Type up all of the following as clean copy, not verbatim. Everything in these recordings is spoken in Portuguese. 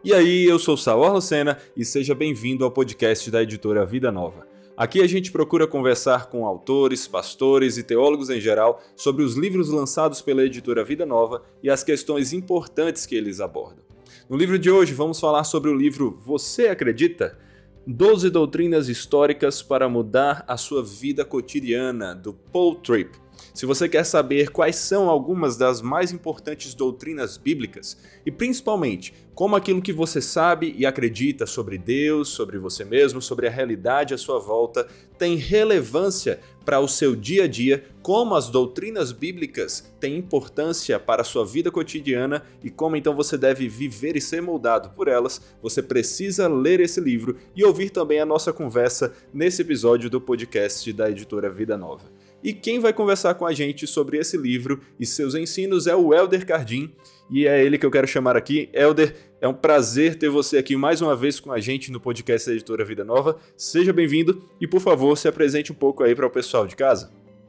E aí, eu sou Saulo Lucena e seja bem-vindo ao podcast da editora Vida Nova. Aqui a gente procura conversar com autores, pastores e teólogos em geral sobre os livros lançados pela editora Vida Nova e as questões importantes que eles abordam. No livro de hoje vamos falar sobre o livro Você Acredita? 12 doutrinas históricas para mudar a sua vida cotidiana, do Paul Tripp. Se você quer saber quais são algumas das mais importantes doutrinas bíblicas e principalmente como aquilo que você sabe e acredita sobre Deus, sobre você mesmo, sobre a realidade à sua volta tem relevância para o seu dia a dia, como as doutrinas bíblicas têm importância para a sua vida cotidiana e como então você deve viver e ser moldado por elas, você precisa ler esse livro e ouvir também a nossa conversa nesse episódio do podcast da editora Vida Nova. E quem vai conversar com a gente sobre esse livro e seus ensinos é o Elder Cardim, e é ele que eu quero chamar aqui. Elder, é um prazer ter você aqui mais uma vez com a gente no podcast da editora Vida Nova. Seja bem-vindo e, por favor, se apresente um pouco aí para o pessoal de casa.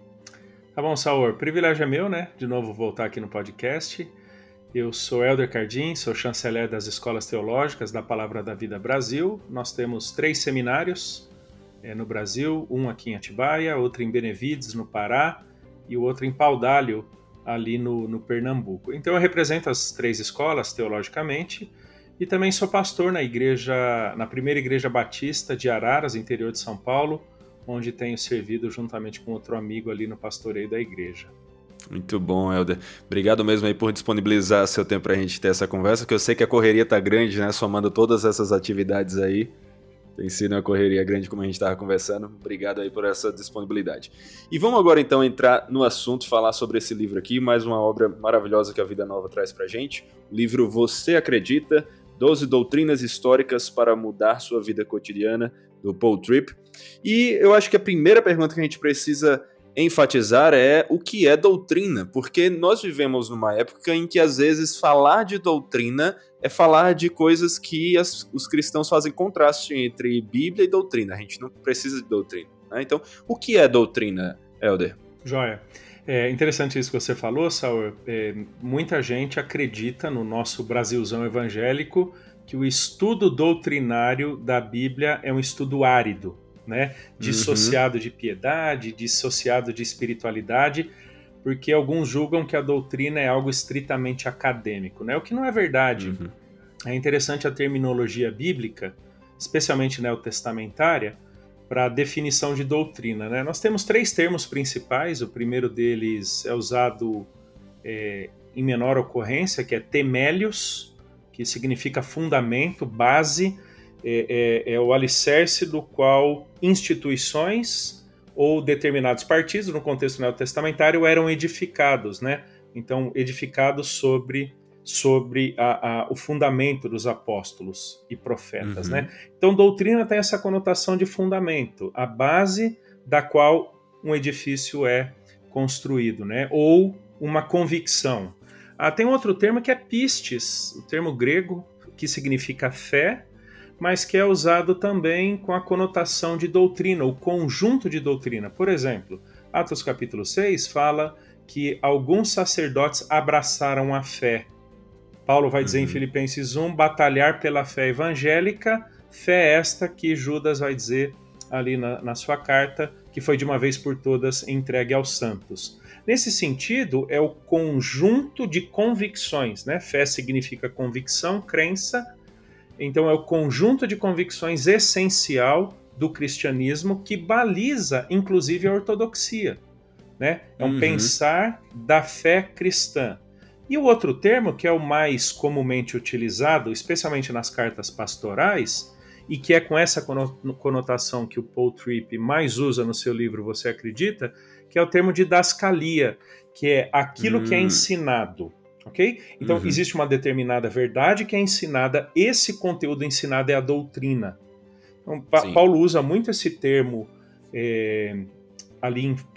Tá bom, Saur. Privilégio é meu, né? De novo voltar aqui no podcast. Eu sou Elder Cardim, sou chanceler das Escolas Teológicas da Palavra da Vida Brasil. Nós temos 3 seminários no Brasil, um aqui em Atibaia, outro em Benevides, no Pará, e o outro em Paudalho, ali no Pernambuco. Então eu represento as 3 escolas teologicamente e também sou pastor na primeira igreja batista de Araras, interior de São Paulo, onde tenho servido juntamente com outro amigo ali no pastoreio da igreja. Muito bom, Elder. Obrigado mesmo aí por disponibilizar seu tempo para a gente ter essa conversa, que eu sei que a correria tá grande, né, somando todas essas atividades aí. Tem sido uma correria grande, como a gente estava conversando. Obrigado aí por essa disponibilidade. E vamos agora então entrar no assunto, falar sobre esse livro aqui, mais uma obra maravilhosa que a Vida Nova traz pra gente. O livro Você Acredita? 12 doutrinas históricas para mudar sua vida cotidiana, do Paul Tripp. E eu acho que a primeira pergunta que a gente precisa enfatizar é o que é doutrina, porque nós vivemos numa época em que às vezes falar de doutrina é falar de coisas que os cristãos fazem contraste entre Bíblia e doutrina. A gente não precisa de doutrina, né? Então, o que é doutrina, Elder? Joia. É interessante isso que você falou, Saul. Muita gente acredita no nosso Brasilzão evangélico que o estudo doutrinário da Bíblia é um estudo árido, né? Dissociado de piedade, dissociado de espiritualidade, porque alguns julgam que a doutrina é algo estritamente acadêmico, né? O que não é verdade. É interessante a terminologia bíblica, especialmente neotestamentária, para a definição de doutrina, né? Nós temos 3 termos principais. O primeiro deles é usado em menor ocorrência, que é temelios, que significa fundamento, base, é o alicerce do qual instituições ou determinados partidos, no contexto neotestamentário, eram edificados, né? Então, edificados sobre o fundamento dos apóstolos e profetas, né? Então, doutrina tem essa conotação de fundamento, a base da qual um edifício é construído, né? Ou uma convicção. Tem outro termo que é pistes, o termo grego que significa fé, mas que é usado também com a conotação de doutrina, o conjunto de doutrina. Por exemplo, Atos capítulo 6 fala que alguns sacerdotes abraçaram a fé. Paulo vai dizer em Filipenses 1, batalhar pela fé evangélica, fé esta que Judas vai dizer ali na sua carta, que foi de uma vez por todas entregue aos santos. Nesse sentido, é o conjunto de convicções, né? Fé significa convicção, crença. Então é o conjunto de convicções essencial do cristianismo que baliza, inclusive, a ortodoxia, né? É um pensar da fé cristã. E o outro termo, que é o mais comumente utilizado, especialmente nas cartas pastorais, e que é com essa conotação que o Paul Tripp mais usa no seu livro Você Acredita?, que é o termo de dascalia, que é aquilo que é ensinado. Okay? Então, existe uma determinada verdade que é ensinada, esse conteúdo ensinado é a doutrina. Então, Paulo usa muito esse termo ali em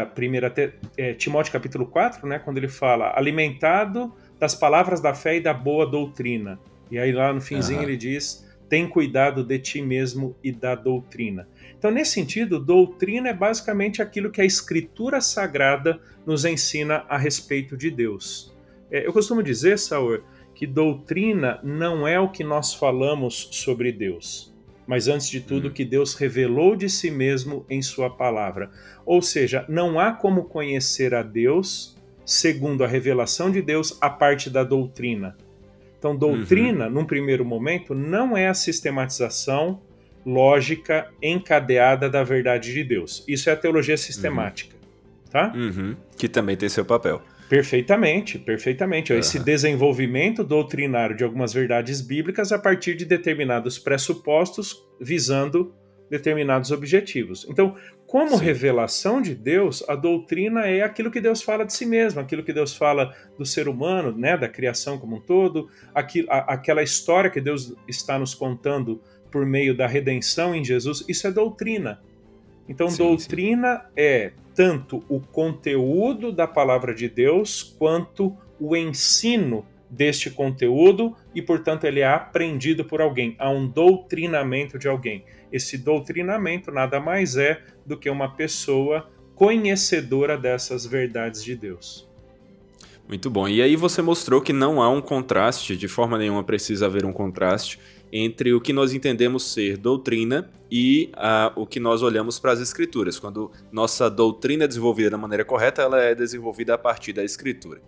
Timóteo capítulo 4, né, quando ele fala alimentado das palavras da fé e da boa doutrina. E aí lá no finzinho ele diz, tem cuidado de ti mesmo e da doutrina. Então, nesse sentido, doutrina é basicamente aquilo que a Escritura Sagrada nos ensina a respeito de Deus. Eu costumo dizer, Saur, que que doutrina não é o que nós falamos sobre Deus, mas antes de tudo o que Deus revelou de si mesmo em sua palavra. Ou seja, não há como conhecer a Deus segundo a revelação de Deus a parte da doutrina. Então, doutrina, num primeiro momento, não é a sistematização lógica encadeada da verdade de Deus. Isso é a teologia sistemática, tá? Que também tem seu papel. Perfeitamente, perfeitamente. Esse desenvolvimento doutrinário de algumas verdades bíblicas a partir de determinados pressupostos visando determinados objetivos. Então, como revelação de Deus, a doutrina é aquilo que Deus fala de si mesmo, aquilo que Deus fala do ser humano, né, da criação como um todo, aquela história que Deus está nos contando por meio da redenção em Jesus, isso é doutrina. Então, doutrina é tanto o conteúdo da palavra de Deus, quanto o ensino deste conteúdo, e, portanto, ele é aprendido por alguém. Há um doutrinamento de alguém. Esse doutrinamento nada mais é do que uma pessoa conhecedora dessas verdades de Deus. Muito bom. E aí você mostrou que não há um contraste, de forma nenhuma precisa haver um contraste, entre o que nós entendemos ser doutrina e o que nós olhamos para as Escrituras. Quando nossa doutrina é desenvolvida da maneira correta, ela é desenvolvida a partir da Escritura.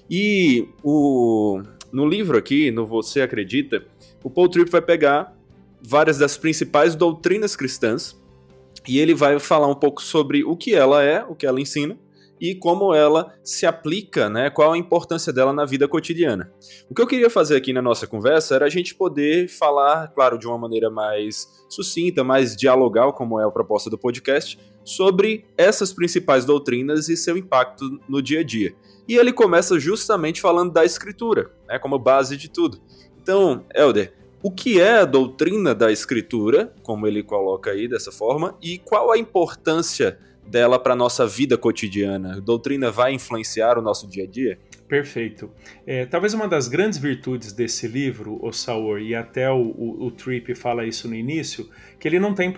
E no livro aqui, no Você Acredita, o Paul Tripp vai pegar várias das principais doutrinas cristãs e ele vai falar um pouco sobre o que ela é, o que ela ensina, e como ela se aplica, né? Qual a importância dela na vida cotidiana. O que eu queria fazer aqui na nossa conversa era a gente poder falar, claro, de uma maneira mais sucinta, mais dialogal, como é a proposta do podcast, sobre essas principais doutrinas e seu impacto no dia a dia. E ele começa justamente falando da Escritura, né, como base de tudo. Então, Helder, o que é a doutrina da Escritura, como ele coloca aí dessa forma, e qual a importância dela para a nossa vida cotidiana? A doutrina vai influenciar o nosso dia a dia? Perfeito. Talvez uma das grandes virtudes desse livro, o Sauer, e até o Tripp fala isso no início, que ele não tem o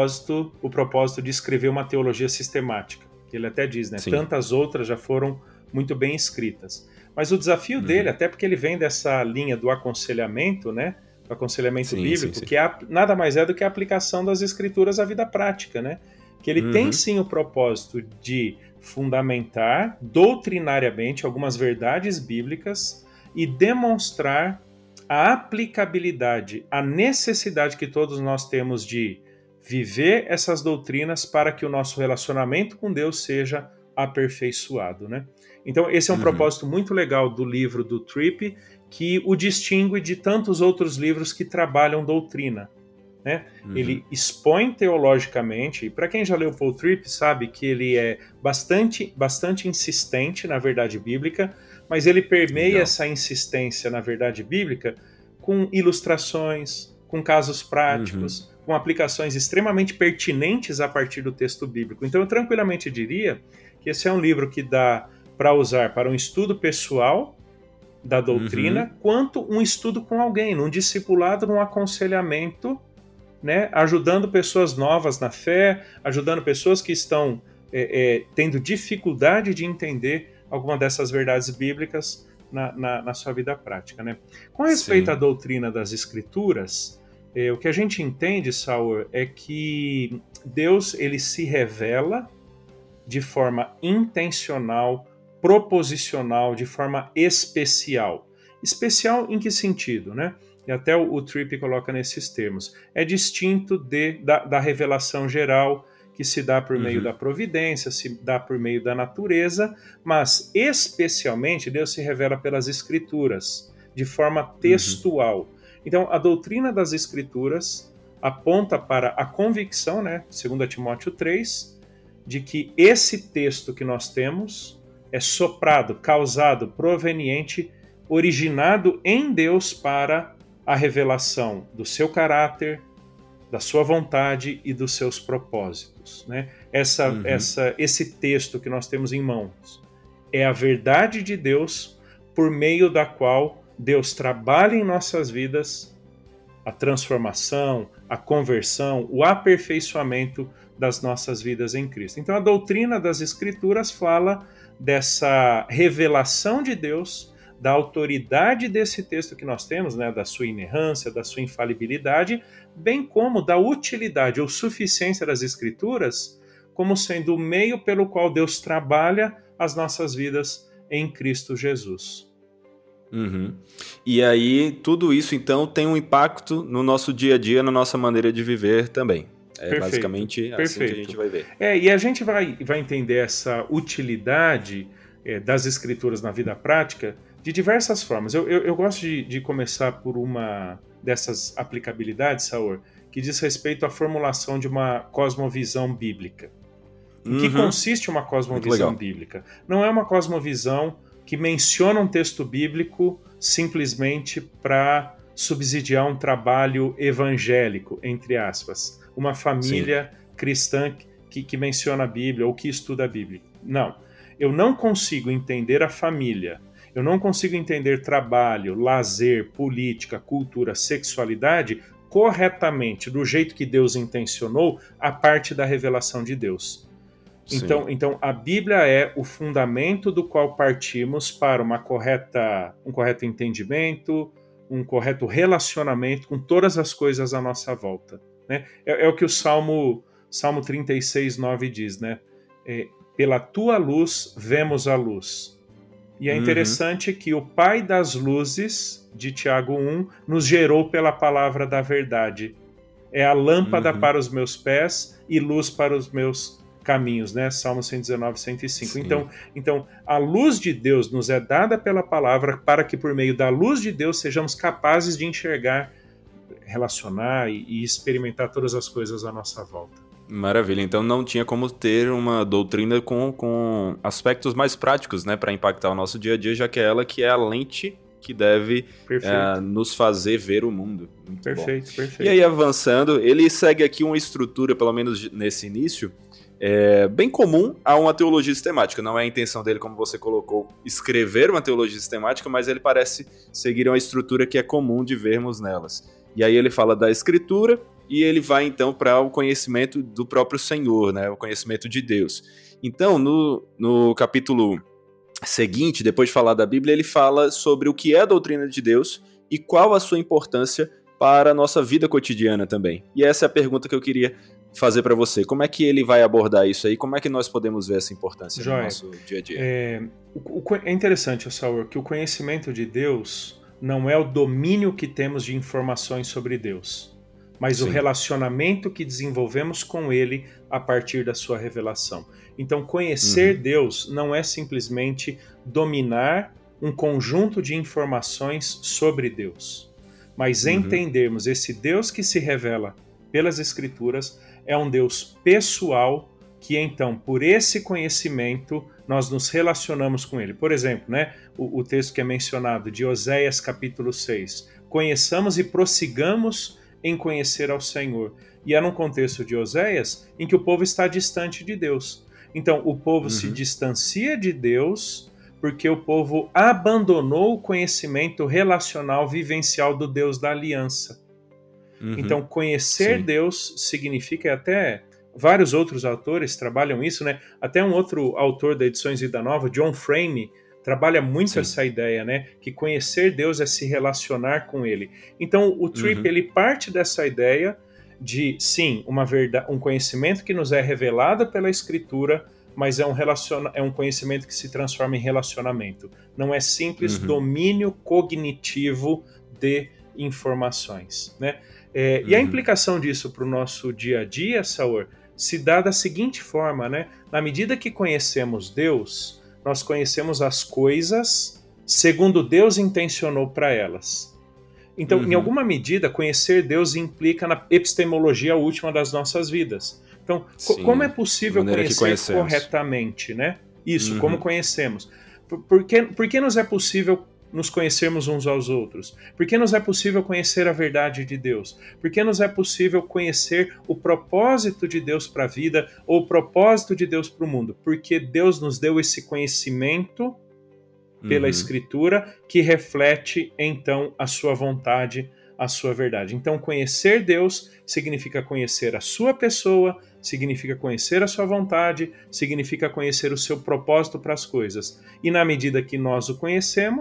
propósito de escrever uma teologia sistemática. Ele até diz, né? Tantas outras já foram muito bem escritas. Mas o desafio dele, até porque ele vem dessa linha do aconselhamento, né? Do aconselhamento bíblico, que nada mais é do que a aplicação das escrituras à vida prática, né? Que ele tem sim o propósito de fundamentar doutrinariamente algumas verdades bíblicas e demonstrar a aplicabilidade, a necessidade que todos nós temos de viver essas doutrinas para que o nosso relacionamento com Deus seja aperfeiçoado, né? Então esse é um propósito muito legal do livro do Tripp, que o distingue de tantos outros livros que trabalham doutrina. Né? Ele expõe teologicamente, e para quem já leu Paul Tripp sabe que ele é bastante insistente na verdade bíblica, mas ele permeia essa insistência na verdade bíblica com ilustrações, com casos práticos, com aplicações extremamente pertinentes a partir do texto bíblico. Então eu tranquilamente diria que esse é um livro que dá para usar para um estudo pessoal da doutrina, quanto um estudo com alguém, num discipulado, num aconselhamento, né, ajudando pessoas novas na fé, ajudando pessoas que estão tendo dificuldade de entender alguma dessas verdades bíblicas na sua vida prática. Né? Com respeito à doutrina das Escrituras, o que a gente entende, Sauer, é que Deus ele se revela de forma intencional, proposicional, de forma especial. Especial em que sentido, né? E até o Tripp coloca nesses termos. É distinto da revelação geral, que se dá por meio da providência, se dá por meio da natureza, mas especialmente Deus se revela pelas Escrituras, de forma textual. Então, a doutrina das Escrituras aponta para a convicção, né, 2 Timóteo 3, de que esse texto que nós temos é soprado, causado, proveniente, originado em Deus para a revelação do seu caráter, da sua vontade e dos seus propósitos. Né? Esse texto que nós temos em mãos é a verdade de Deus por meio da qual Deus trabalha em nossas vidas a transformação, a conversão, o aperfeiçoamento das nossas vidas em Cristo. Então a doutrina das Escrituras fala dessa revelação de Deus, da autoridade desse texto que nós temos, né, da sua inerrância, da sua infalibilidade, bem como da utilidade ou suficiência das Escrituras como sendo o meio pelo qual Deus trabalha as nossas vidas em Cristo Jesus. Uhum. E aí, tudo isso, então, tem um impacto no nosso dia a dia, na nossa maneira de viver também. É basicamente assim que a gente vai ver. E a gente vai entender essa utilidade das Escrituras na vida prática de diversas formas. Eu gosto de começar por uma dessas aplicabilidades, Saur, que diz respeito à formulação de uma cosmovisão bíblica. Em que consiste uma cosmovisão bíblica? Não é uma cosmovisão que menciona um texto bíblico simplesmente para subsidiar um trabalho evangélico, entre aspas. Uma família cristã que menciona a Bíblia ou que estuda a Bíblia. Não. Eu não consigo entender a família, eu não consigo entender trabalho, lazer, política, cultura, sexualidade corretamente, do jeito que Deus intencionou, a parte da revelação de Deus. Então, a Bíblia é o fundamento do qual partimos para um correto entendimento, um correto relacionamento com todas as coisas à nossa volta. Né? É o que o Salmo 36, 9 diz, né? Pela tua luz vemos a luz. E é interessante que o Pai das luzes, de Tiago 1, nos gerou pela palavra da verdade. É a lâmpada para os meus pés e luz para os meus caminhos, né? Salmo 119, 105. Então, a luz de Deus nos é dada pela palavra para que por meio da luz de Deus sejamos capazes de enxergar, relacionar e experimentar todas as coisas à nossa volta. Maravilha, então não tinha como ter uma doutrina com aspectos mais práticos, né, para impactar o nosso dia a dia, já que é ela que é a lente que deve nos fazer ver o mundo. Muito perfeito. E aí, avançando, ele segue aqui uma estrutura, pelo menos nesse início, bem comum a uma teologia sistemática. Não é a intenção dele, como você colocou, escrever uma teologia sistemática, mas ele parece seguir uma estrutura que é comum de vermos nelas. E aí ele fala da Escritura e ele vai então para o conhecimento do próprio Senhor, né? O conhecimento de Deus. Então, no capítulo seguinte, depois de falar da Bíblia, ele fala sobre o que é a doutrina de Deus e qual a sua importância para a nossa vida cotidiana também. E essa é a pergunta que eu queria fazer para você. Como é que ele vai abordar isso aí? Como é que nós podemos ver essa importância no nosso dia a dia? É interessante, Saur, que o conhecimento de Deus não é o domínio que temos de informações sobre Deus, mas o relacionamento que desenvolvemos com Ele a partir da sua revelação. Então, conhecer Deus não é simplesmente dominar um conjunto de informações sobre Deus, mas entendermos esse Deus que se revela pelas Escrituras é um Deus pessoal que, então, por esse conhecimento, nós nos relacionamos com Ele. Por exemplo, né, o texto que é mencionado de Oséias capítulo 6, conheçamos e prossigamos em conhecer ao Senhor. E é num contexto de Oséias em que o povo está distante de Deus. Então, o povo se distancia de Deus porque o povo abandonou o conhecimento relacional vivencial do Deus da aliança. Então, conhecer Deus significa, e até vários outros autores trabalham isso, né? Até um outro autor da Edições Vida Nova, John Frame, trabalha muito essa ideia, né? Que conhecer Deus é se relacionar com Ele. Então, o Tripp, ele parte dessa ideia de, sim, um conhecimento que nos é revelado pela Escritura, mas é um conhecimento que se transforma em relacionamento. Não é simples domínio cognitivo de informações, né? E a implicação disso para o nosso dia a dia, Saur, se dá da seguinte forma, né? Na medida que conhecemos Deus, nós conhecemos as coisas segundo Deus intencionou para elas. Então, em alguma medida, conhecer Deus implica na epistemologia última das nossas vidas. Então, como é possível conhecer corretamente, né? Isso, como conhecemos. Por que nos é possível nos conhecermos uns aos outros? Por que nos é possível conhecer a verdade de Deus? Por que nos é possível conhecer o propósito de Deus para a vida ou o propósito de Deus para o mundo? Porque Deus nos deu esse conhecimento pela Escritura que reflete, então, a sua vontade, a sua verdade. Então, conhecer Deus significa conhecer a sua pessoa, significa conhecer a sua vontade, significa conhecer o seu propósito para as coisas. E na medida que nós o conhecemos,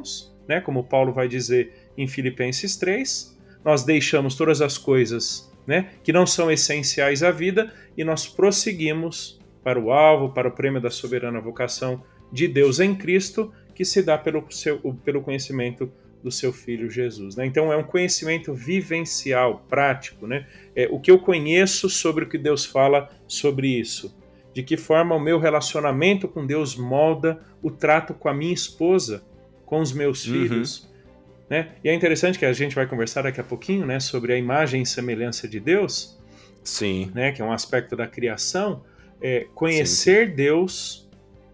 né? Como Paulo vai dizer em Filipenses 3, nós deixamos todas as coisas, né, que não são essenciais à vida e nós prosseguimos para o alvo, para o prêmio da soberana vocação de Deus em Cristo, que se dá pelo conhecimento do seu Filho Jesus. Né? Então é um conhecimento vivencial, prático. Né? O que eu conheço sobre o que Deus fala sobre isso. De que forma o meu relacionamento com Deus molda o trato com a minha esposa, com os meus filhos. Né? E é interessante que a gente vai conversar daqui a pouquinho, né, sobre a imagem e semelhança de Deus. Sim. Né, que é um aspecto da criação. Conhecer sim. Deus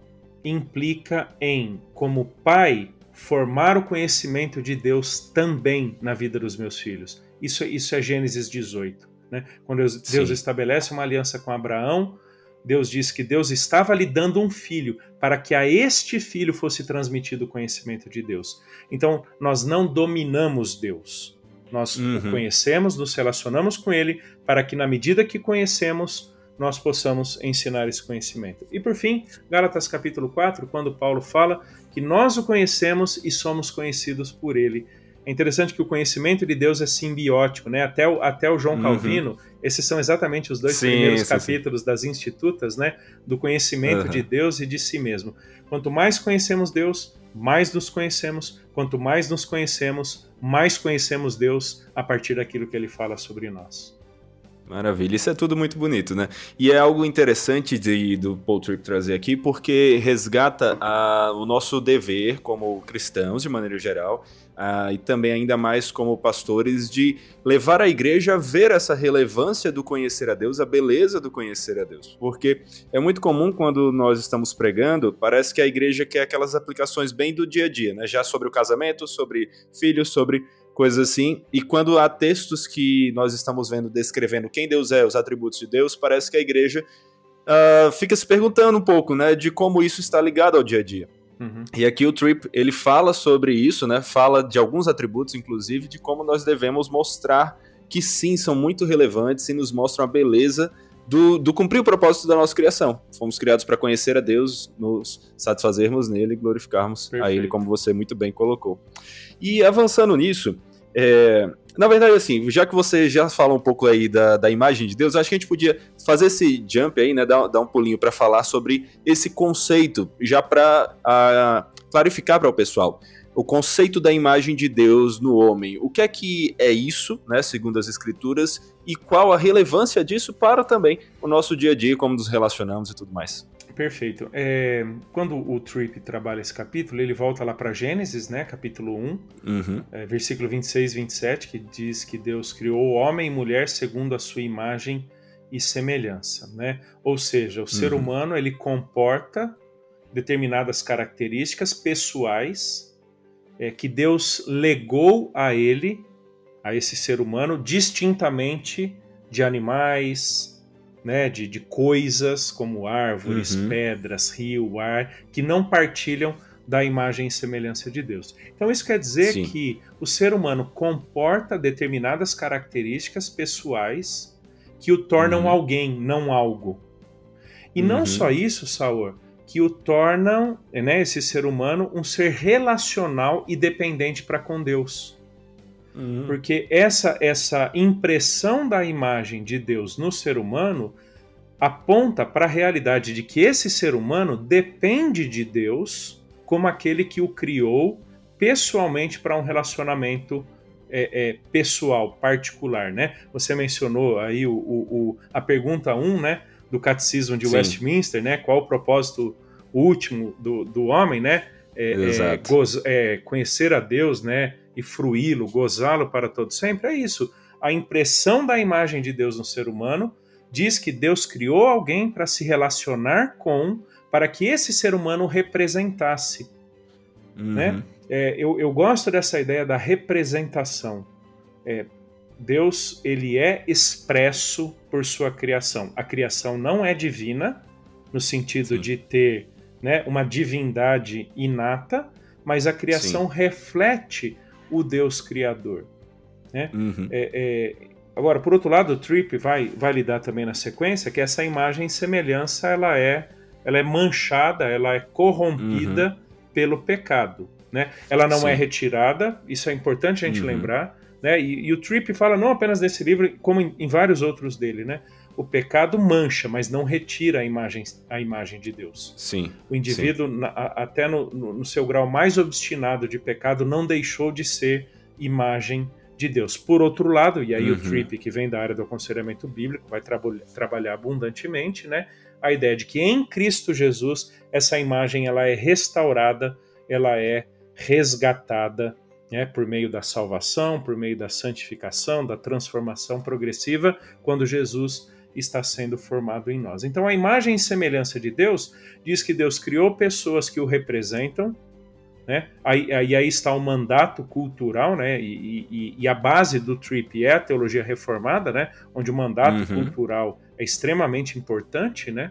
implica em, como pai, formar o conhecimento de Deus também na vida dos meus filhos. Isso é Gênesis 18. Né? Quando Deus estabelece uma aliança com Abraão, Deus diz que Deus estava lhe dando um filho para que a este filho fosse transmitido o conhecimento de Deus. Então, nós não dominamos Deus. Nós o conhecemos, nos relacionamos com ele, para que na medida que conhecemos, nós possamos ensinar esse conhecimento. E por fim, Gálatas capítulo 4, quando Paulo fala que nós o conhecemos e somos conhecidos por ele. É interessante que o conhecimento de Deus é simbiótico, né? Até o João Calvino, esses são exatamente os dois primeiros capítulos das Institutas, né? Do conhecimento de Deus e de si mesmo. Quanto mais conhecemos Deus, mais nos conhecemos. Quanto mais nos conhecemos, mais conhecemos Deus a partir daquilo que ele fala sobre nós. Maravilha, isso é tudo muito bonito, né? E é algo interessante do Paul Tripp trazer aqui, porque resgata o nosso dever como cristãos, de maneira geral, e também ainda mais como pastores, de levar a igreja a ver essa relevância do conhecer a Deus, a beleza do conhecer a Deus. Porque é muito comum quando nós estamos pregando, parece que a igreja quer aquelas aplicações bem do dia a dia, né? Já sobre o casamento, sobre filhos, sobre coisas assim, e quando há textos que nós estamos vendo descrevendo quem Deus é, os atributos de Deus, parece que a igreja fica se perguntando um pouco, né, de como isso está ligado ao dia a dia. E aqui o Tripp, ele fala sobre isso, né, fala de alguns atributos, inclusive, de como nós devemos mostrar que sim, são muito relevantes e nos mostram a beleza do cumprir o propósito da nossa criação. Fomos criados para conhecer a Deus, nos satisfazermos nele e glorificarmos a ele, como você muito bem colocou. E avançando nisso, na verdade, assim, já que você já fala um pouco aí da imagem de Deus, acho que a gente podia fazer esse jump aí, né, dar um pulinho para falar sobre esse conceito, já para clarificar para o pessoal. O conceito da imagem de Deus no homem. O que é isso, né, segundo as Escrituras, e qual a relevância disso para também o nosso dia a dia, como nos relacionamos e tudo mais. Perfeito. Quando o Tripp trabalha esse capítulo, ele volta lá para Gênesis, né, capítulo 1, versículo 26 e 27, que diz que Deus criou homem e mulher segundo a sua imagem e semelhança. Né? Ou seja, o ser humano ele comporta determinadas características pessoais que Deus legou a ele, a esse ser humano, distintamente de animais, né, de coisas como árvores, pedras, rio, ar, que não partilham da imagem e semelhança de Deus. Então isso quer dizer que o ser humano comporta determinadas características pessoais que o tornam alguém, não algo. E não só isso, Saur, que o tornam, né, esse ser humano, um ser relacional e dependente para com Deus. Porque essa impressão da imagem de Deus no ser humano aponta para a realidade de que esse ser humano depende de Deus como aquele que o criou pessoalmente para um relacionamento pessoal, particular. Né? Você mencionou aí a pergunta 1, né, do Catecismo de Westminster, né, qual o propósito último do homem, né? Conhecer a Deus, né, e fruí-lo, gozá-lo para todo sempre, é isso. A impressão da imagem de Deus no ser humano diz que Deus criou alguém para se relacionar com, para que esse ser humano o representasse. Né? Eu gosto dessa ideia da representação. Deus, ele é expresso por sua criação. A criação não é divina, no sentido de ter, né, uma divindade inata, mas a criação reflete o Deus Criador. Né? Agora, por outro lado, o Tripp vai lidar também na sequência que essa imagem e semelhança ela é manchada, ela é corrompida pelo pecado. né? Ela não Sim. é retirada, isso é importante a gente lembrar, né? E o Tripp fala não apenas nesse livro, como em vários outros dele, né? O pecado mancha, mas não retira a imagem de Deus. Sim. O indivíduo, até no seu grau mais obstinado de pecado, não deixou de ser imagem de Deus. Por outro lado, e aí o Tripp, que vem da área do aconselhamento bíblico, vai trabalhar abundantemente, né? A ideia de que em Cristo Jesus essa imagem ela é restaurada, ela é resgatada, né, por meio da salvação, por meio da santificação, da transformação progressiva, quando Jesus está sendo formado em nós. Então a imagem e semelhança de Deus diz que Deus criou pessoas que o representam, né? Aí está o mandato cultural, né? E a base do Tripp é a teologia reformada, né? Onde o mandato cultural é extremamente importante, né?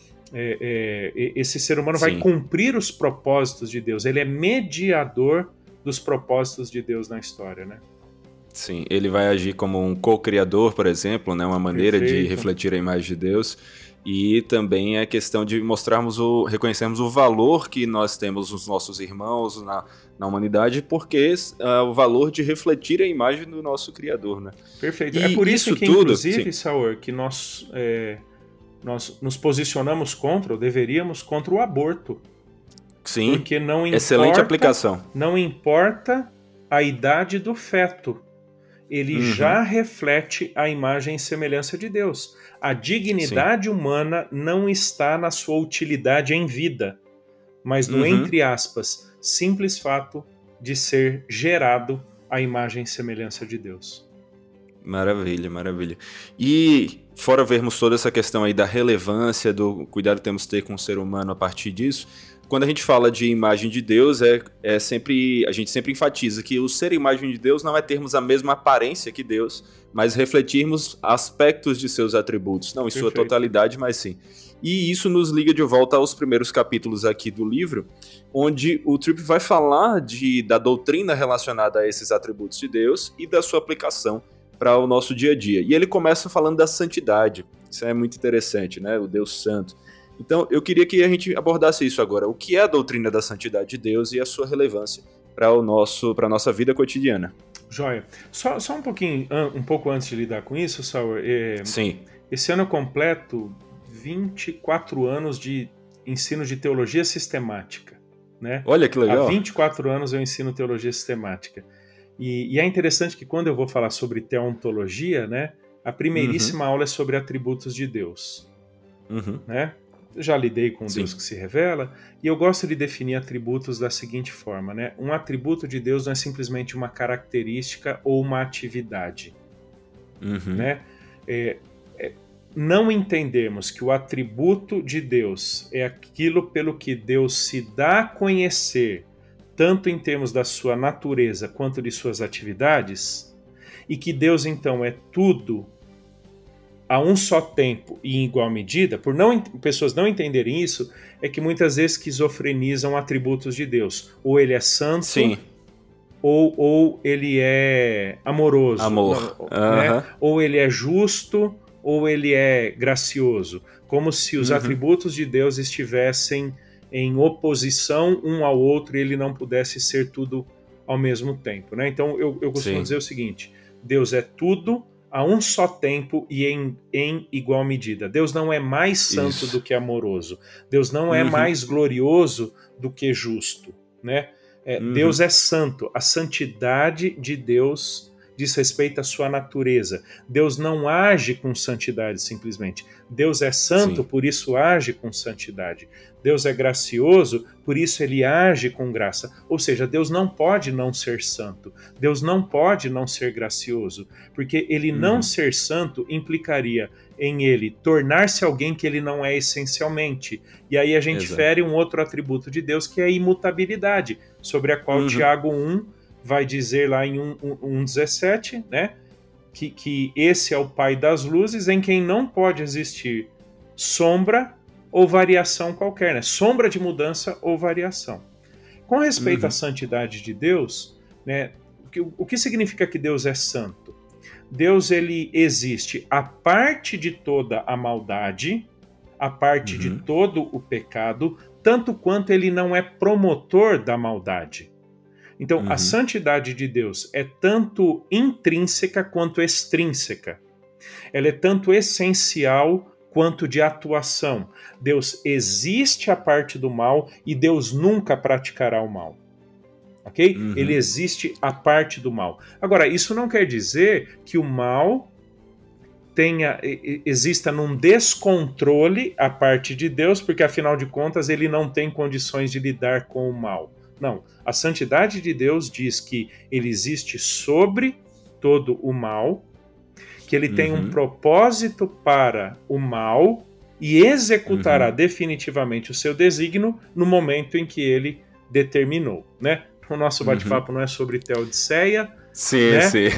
Esse ser humano vai cumprir os propósitos de Deus, ele é mediador dos propósitos de Deus na história, né? Sim, ele vai agir como um co-criador, por exemplo, né? Uma maneira de refletir a imagem de Deus. E também a questão de reconhecermos o valor que nós temos nos nossos irmãos, na humanidade, porque o valor de refletir a imagem do nosso Criador, né? Perfeito. E é por isso que, tudo, inclusive, Saur, que nós nos posicionamos contra, ou deveríamos, contra o aborto. Sim, porque não importa, excelente aplicação. Não importa a idade do feto, ele já reflete a imagem e semelhança de Deus. A dignidade humana não está na sua utilidade em vida, mas no, entre aspas, simples fato de ser gerado à imagem e semelhança de Deus. Maravilha, maravilha. E fora vermos toda essa questão aí da relevância, do cuidado que temos que ter com o ser humano a partir disso, quando a gente fala de imagem de Deus, a gente sempre enfatiza que o ser imagem de Deus não é termos a mesma aparência que Deus, mas refletirmos aspectos de seus atributos, não em sua totalidade, mas sim. E isso nos liga de volta aos primeiros capítulos aqui do livro, onde o Tripp vai falar da doutrina relacionada a esses atributos de Deus e da sua aplicação para o nosso dia a dia. E ele começa falando da santidade. Isso é muito interessante, né? O Deus Santo. Então, eu queria que a gente abordasse isso agora. O que é a doutrina da santidade de Deus e a sua relevância para a nossa vida cotidiana? Joia. Só um pouco antes de lidar com isso, Saur, Sim. Esse ano eu completo 24 anos de ensino de teologia sistemática, né? Olha que legal. Há 24 anos eu ensino teologia sistemática. E é interessante que quando eu vou falar sobre teontologia, né, a primeiríssima aula é sobre atributos de Deus. Né? Eu já lidei com Deus que se revela, e eu gosto de definir atributos da seguinte forma, né? Um atributo de Deus não é simplesmente uma característica ou uma atividade. Né? Não entendermos que o atributo de Deus é aquilo pelo que Deus se dá a conhecer, tanto em termos da sua natureza quanto de suas atividades, e que Deus então é tudo a um só tempo e em igual medida, por pessoas não entenderem isso, é que muitas vezes esquizofrenizam atributos de Deus. Ou ele é santo, ou ele é amoroso. Né? Ou ele é justo, ou ele é gracioso. Como se os atributos de Deus estivessem em oposição um ao outro e ele não pudesse ser tudo ao mesmo tempo. Né? Então eu costumo dizer o seguinte: Deus é tudo a um só tempo e em igual medida. Deus não é mais santo do que amoroso. Deus não é mais glorioso do que justo. Né? Deus é santo. A santidade de Deus diz respeito à sua natureza. Deus não age com santidade simplesmente. Deus é santo, por isso age com santidade. Deus é gracioso, por isso ele age com graça. Ou seja, Deus não pode não ser santo. Deus não pode não ser gracioso, porque ele não ser santo implicaria em ele tornar-se alguém que ele não é essencialmente. E aí a gente fere um outro atributo de Deus, que é a imutabilidade, sobre a qual Tiago 1 vai dizer lá em 1,17, né, que esse é o Pai das luzes, em quem não pode existir sombra ou variação qualquer, né? Sombra de mudança ou variação. Com respeito à santidade de Deus, né, o que significa que Deus é santo? Deus ele existe a parte de toda a maldade, a parte de todo o pecado, tanto quanto ele não é promotor da maldade. Então, a santidade de Deus é tanto intrínseca quanto extrínseca. Ela é tanto essencial quanto de atuação. Deus existe a parte do mal e Deus nunca praticará o mal. Ok? Ele existe a parte do mal. Agora, isso não quer dizer que o mal exista num descontrole a parte de Deus, porque afinal de contas ele não tem condições de lidar com o mal. Não, a santidade de Deus diz que ele existe sobre todo o mal, que ele tem um propósito para o mal e executará definitivamente o seu desígnio no momento em que ele determinou, né? O nosso bate-papo não é sobre Teodiceia, sim, né? sim.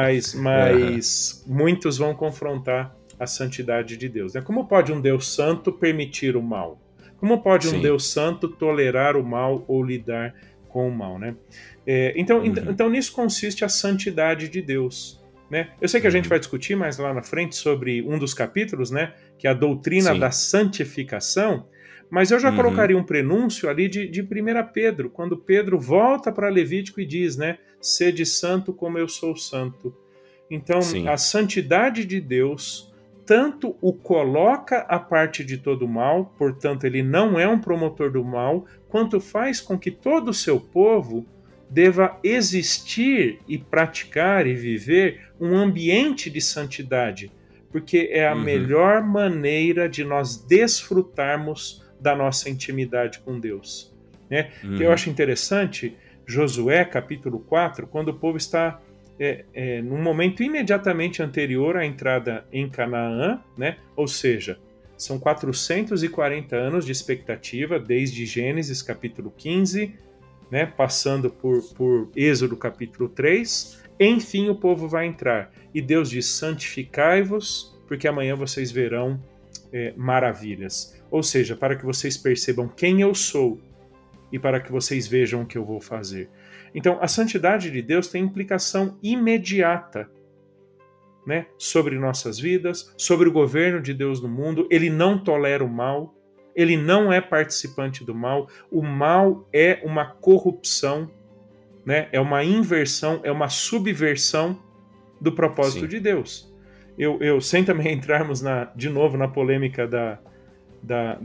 Mas muitos vão confrontar a santidade de Deus, né? Como pode um Deus santo permitir o mal? Como pode um Deus santo tolerar o mal ou lidar com o mal, né? Então nisso consiste a santidade de Deus, né? Eu sei que a gente vai discutir mais lá na frente sobre um dos capítulos, né? Que é a doutrina da santificação, mas eu já colocaria um prenúncio ali de 1 Pedro, quando Pedro volta para Levítico e diz, né? Sede santo como eu sou santo. Então, a santidade de Deus tanto o coloca à parte de todo o mal, portanto ele não é um promotor do mal, quanto faz com que todo o seu povo deva existir e praticar e viver um ambiente de santidade, porque é a melhor maneira de nós desfrutarmos da nossa intimidade com Deus, né? Eu acho interessante, Josué capítulo 4, quando o povo está num momento imediatamente anterior à entrada em Canaã, né? Ou seja, são 440 anos de expectativa, desde Gênesis capítulo 15, né? Passando por Êxodo capítulo 3, enfim o povo vai entrar. E Deus diz, santificai-vos, porque amanhã vocês verão maravilhas. Ou seja, para que vocês percebam quem eu sou e para que vocês vejam o que eu vou fazer. Então, a santidade de Deus tem implicação imediata, né, sobre nossas vidas, sobre o governo de Deus no mundo. Ele não tolera o mal, ele não é participante do mal. O mal é uma corrupção, né, é uma inversão, é uma subversão do propósito de Deus. Eu sem também entrarmos de novo na polêmica da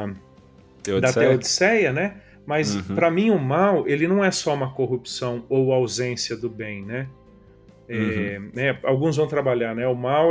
Teodiceia, né? Mas para mim o mal, ele não é só uma corrupção ou ausência do bem, né? Né? Alguns vão trabalhar, né? O mal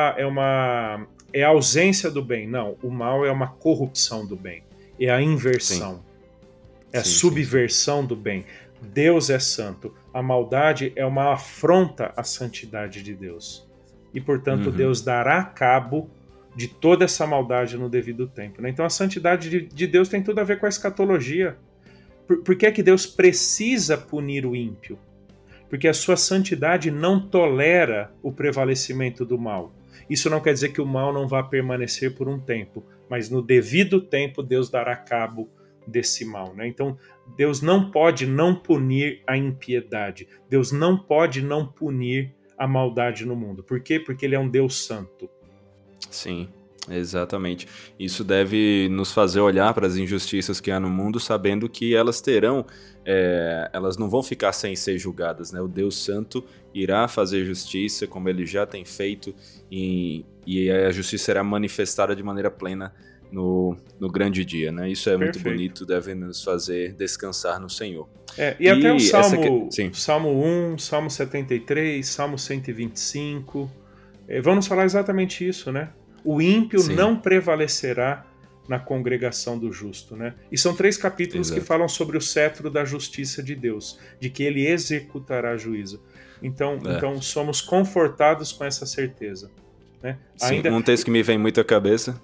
é a ausência do bem. Não, o mal é uma corrupção do bem. É a inversão. É a subversão do bem. Deus é santo. A maldade é uma afronta à santidade de Deus. E, portanto, Deus dará cabo de toda essa maldade no devido tempo, né? Então a santidade de Deus tem tudo a ver com a escatologia. Por que é que Deus precisa punir o ímpio? Porque a sua santidade não tolera o prevalecimento do mal. Isso não quer dizer que o mal não vá permanecer por um tempo, mas no devido tempo Deus dará cabo desse mal, né? Então Deus não pode não punir a impiedade. Deus não pode não punir a maldade no mundo. Por quê? Porque ele é um Deus santo. Sim, exatamente. Isso deve nos fazer olhar para as injustiças que há no mundo, sabendo que elas elas não vão ficar sem ser julgadas, né? O Deus Santo irá fazer justiça, como ele já tem feito, e a justiça será manifestada de maneira plena no grande dia, né? Isso é muito bonito, deve nos fazer descansar no Senhor. E até o Salmo 1, Salmo 73, Salmo 125... vamos falar exatamente isso, né? O ímpio não prevalecerá na congregação do justo, né? E são 3 capítulos que falam sobre o cetro da justiça de Deus, de que ele executará juízo. Então somos confortados com essa certeza, né? Um texto que me vem muito à cabeça,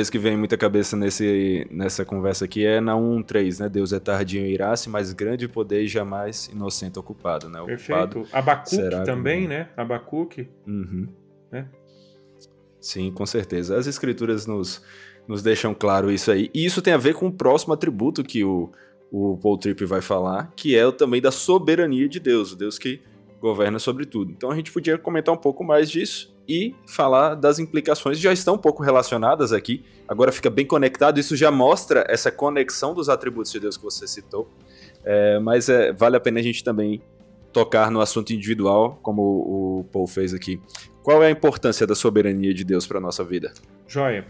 nessa conversa aqui é Naum 3, né? Deus é tardio em irar-se, mas grande poder e jamais inocente ocupado, né? Perfeito. Abacuque também, né? Abacuque. Né? Sim, com certeza. As escrituras nos deixam claro isso aí. E isso tem a ver com o próximo atributo que o Paul Tripp vai falar, que é também da soberania de Deus, o Deus que governa sobre tudo. Então a gente podia comentar um pouco mais disso e falar das implicações, já estão um pouco relacionadas aqui, agora fica bem conectado, isso já mostra essa conexão dos atributos de Deus que você citou, Mas vale a pena a gente também tocar no assunto individual, como o Paul fez aqui. Qual é a importância da soberania de Deus para a nossa vida? Joia.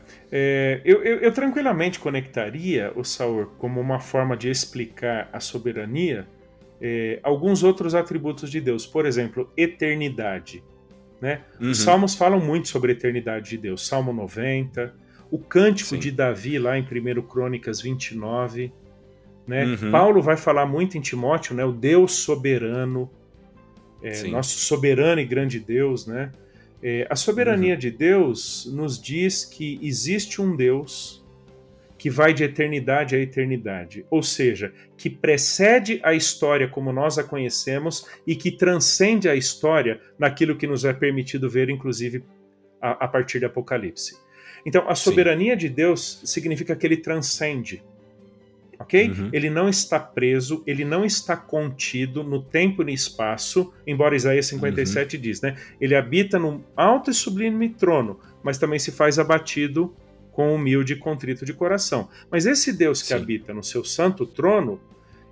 Eu tranquilamente conectaria o Saur como uma forma de explicar a soberania alguns outros atributos de Deus. Por exemplo, eternidade. Né? Os Salmos falam muito sobre a eternidade de Deus. Salmo 90, o Cântico de Davi, lá em 1 Crônicas 29. Né? Paulo vai falar muito em Timóteo, né? O Deus soberano, nosso soberano e grande Deus. Né? A soberania de Deus nos diz que existe um Deus que vai de eternidade a eternidade, ou seja, que precede a história como nós a conhecemos e que transcende a história naquilo que nos é permitido ver, inclusive, a partir do Apocalipse. Então, a soberania de Deus significa que ele transcende, ok? Ele não está preso, ele não está contido no tempo e no espaço, embora Isaías 57 diz, né? Ele habita num alto e sublime trono, mas também se faz abatido com humilde e contrito de coração. Mas esse Deus que habita no seu santo trono,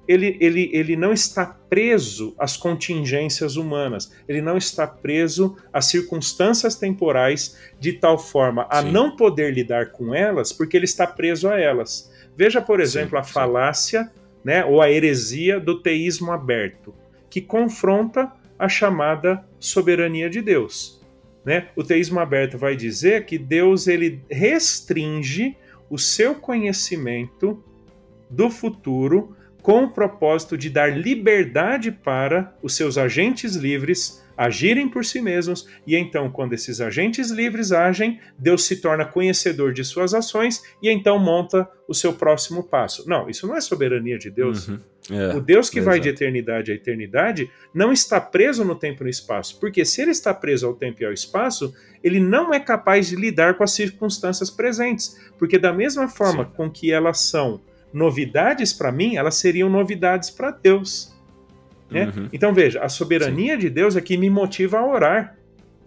ele não está preso às contingências humanas, ele não está preso às circunstâncias temporais de tal forma a não poder lidar com elas, porque ele está preso a elas. Veja, por exemplo, a falácia, né, ou a heresia do teísmo aberto, que confronta a chamada soberania de Deus. Né? O teísmo aberto vai dizer que Deus ele restringe o seu conhecimento do futuro com o propósito de dar liberdade para os seus agentes livres agirem por si mesmos, e então, quando esses agentes livres agem, Deus se torna conhecedor de suas ações e então monta o seu próximo passo. Não, isso não é soberania de Deus. O Deus que vai de eternidade a eternidade não está preso no tempo e no espaço, porque se ele está preso ao tempo e ao espaço, ele não é capaz de lidar com as circunstâncias presentes, porque da mesma forma com que elas são novidades para mim, elas seriam novidades para Deus. Né? Então veja, a soberania de Deus é que me motiva a orar,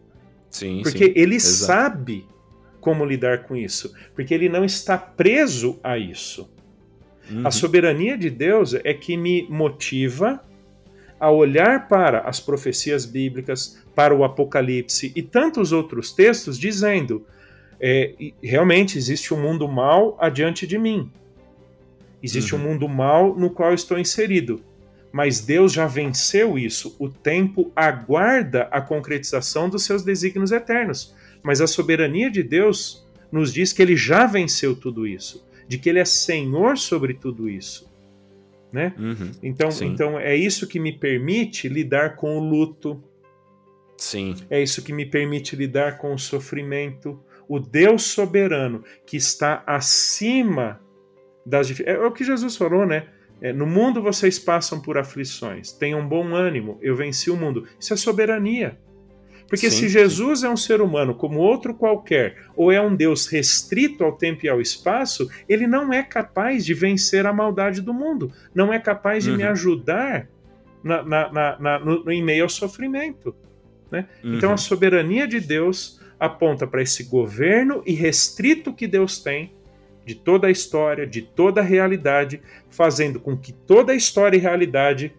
porque ele sabe como lidar com isso, porque ele não está preso a isso. A soberania de Deus é que me motiva a olhar para as profecias bíblicas, para o Apocalipse e tantos outros textos, dizendo: realmente existe um mundo mau adiante de mim. Existe um mundo mau no qual estou inserido. Mas Deus já venceu isso. O tempo aguarda a concretização dos seus desígnios eternos. Mas a soberania de Deus nos diz que ele já venceu tudo isso, de que ele é Senhor sobre tudo isso. Né? Então é isso que me permite lidar com o luto. É isso que me permite lidar com o sofrimento. O Deus soberano que está acima das dificuldades. É o que Jesus falou, né? No mundo vocês passam por aflições. Tenham bom ânimo, eu venci o mundo. Isso é soberania. Porque se Jesus é um ser humano como outro qualquer, ou é um Deus restrito ao tempo e ao espaço, ele não é capaz de vencer a maldade do mundo. Não é capaz de me ajudar em meio ao sofrimento. Né? Então a soberania de Deus aponta para esse governo irrestrito que Deus tem de toda a história, de toda a realidade, fazendo com que toda a história e realidade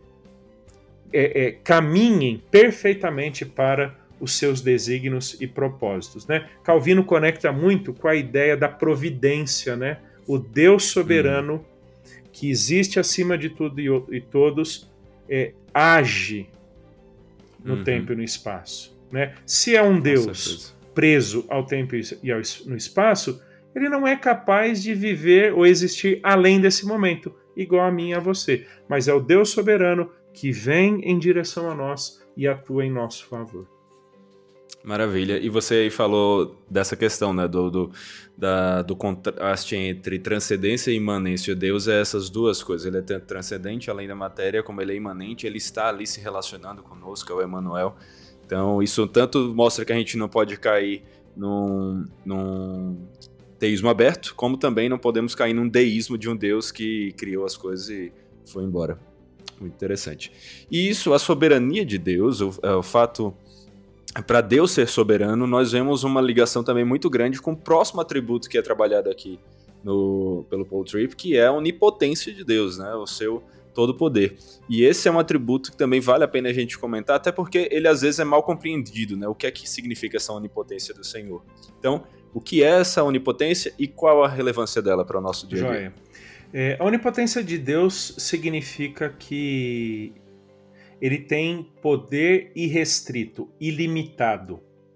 caminhem perfeitamente para os seus desígnios e propósitos. Né? Calvino conecta muito com a ideia da providência, né? O Deus soberano que existe acima de tudo e todos age no tempo e no espaço. Né? Se é um Deus preso ao tempo e no espaço, ele não é capaz de viver ou existir além desse momento, igual a mim e a você. Mas é o Deus soberano que vem em direção a nós e atua em nosso favor. Maravilha. E você aí falou dessa questão, né, do contraste entre transcendência e imanência. Deus é essas duas coisas. Ele é transcendente além da matéria, como ele é imanente, ele está ali se relacionando conosco, é o Emmanuel. Então isso tanto mostra que a gente não pode cair num teísmo aberto, como também não podemos cair num deísmo de um Deus que criou as coisas e foi embora. Muito interessante. E isso, a soberania de Deus, o fato... Para Deus ser soberano, nós vemos uma ligação também muito grande com o próximo atributo que é trabalhado aqui pelo Paul Tripp, que é a onipotência de Deus, né? O seu todo o poder. E esse é um atributo que também vale a pena a gente comentar, até porque ele às vezes é mal compreendido, né? O que é que significa essa onipotência do Senhor? Então, o que é essa onipotência e qual a relevância dela para o nosso dia a dia? Joia. A onipotência de Deus significa que ele tem poder irrestrito, ilimitado.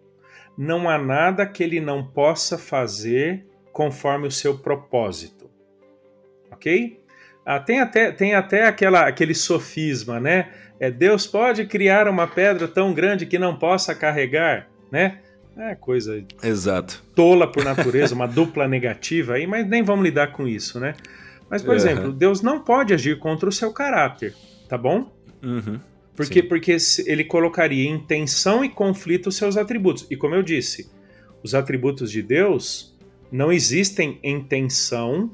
Não há nada que ele não possa fazer conforme o seu propósito. Ok? Tem até aquele sofisma, né? Deus pode criar uma pedra tão grande que não possa carregar, né? É coisa Exato. Tola por natureza, uma dupla negativa aí, mas nem vamos lidar com isso, né? Mas, por exemplo, Deus não pode agir contra o seu caráter, tá bom? Porque ele colocaria em tensão e conflito os seus atributos. E como eu disse, os atributos de Deus não existem em tensão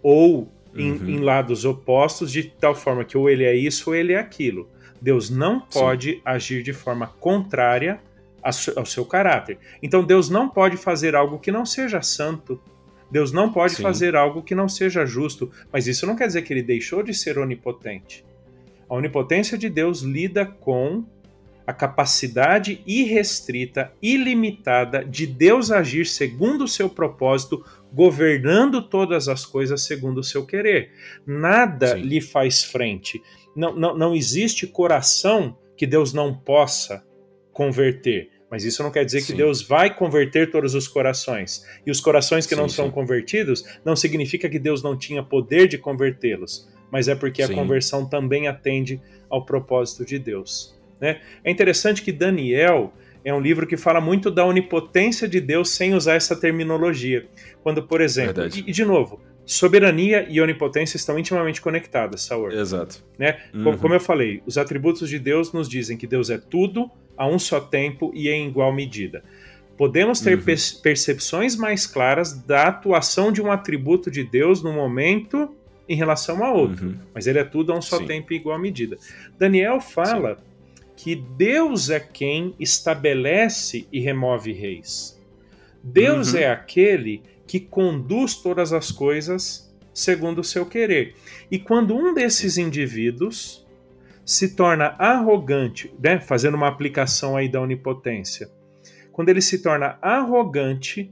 ou em lados opostos, de tal forma que ou ele é isso ou ele é aquilo. Deus não pode agir de forma contrária ao seu caráter. Então Deus não pode fazer algo que não seja santo. Deus não pode fazer algo que não seja justo. Mas isso não quer dizer que ele deixou de ser onipotente. A onipotência de Deus lida com a capacidade irrestrita, ilimitada de Deus agir segundo o seu propósito, governando todas as coisas segundo o seu querer. Nada lhe faz frente. Não existe coração que Deus não possa converter. Mas isso não quer dizer que Deus vai converter todos os corações. E os corações que não são convertidos, não significa que Deus não tinha poder de convertê-los, mas é porque a conversão também atende ao propósito de Deus. Né? É interessante que Daniel é um livro que fala muito da onipotência de Deus sem usar essa terminologia. Quando, por exemplo, e de novo, soberania e onipotência estão intimamente conectadas, Saur. Exato. Né? Como eu falei, os atributos de Deus nos dizem que Deus é tudo, a um só tempo e em igual medida. Podemos ter percepções mais claras da atuação de um atributo de Deus no momento em relação a outro, mas ele é tudo a um só tempo e igual medida. Daniel fala que Deus é quem estabelece e remove reis. Deus é aquele que conduz todas as coisas segundo o seu querer. E quando um desses indivíduos se torna arrogante, né, fazendo uma aplicação aí da onipotência, quando ele se torna arrogante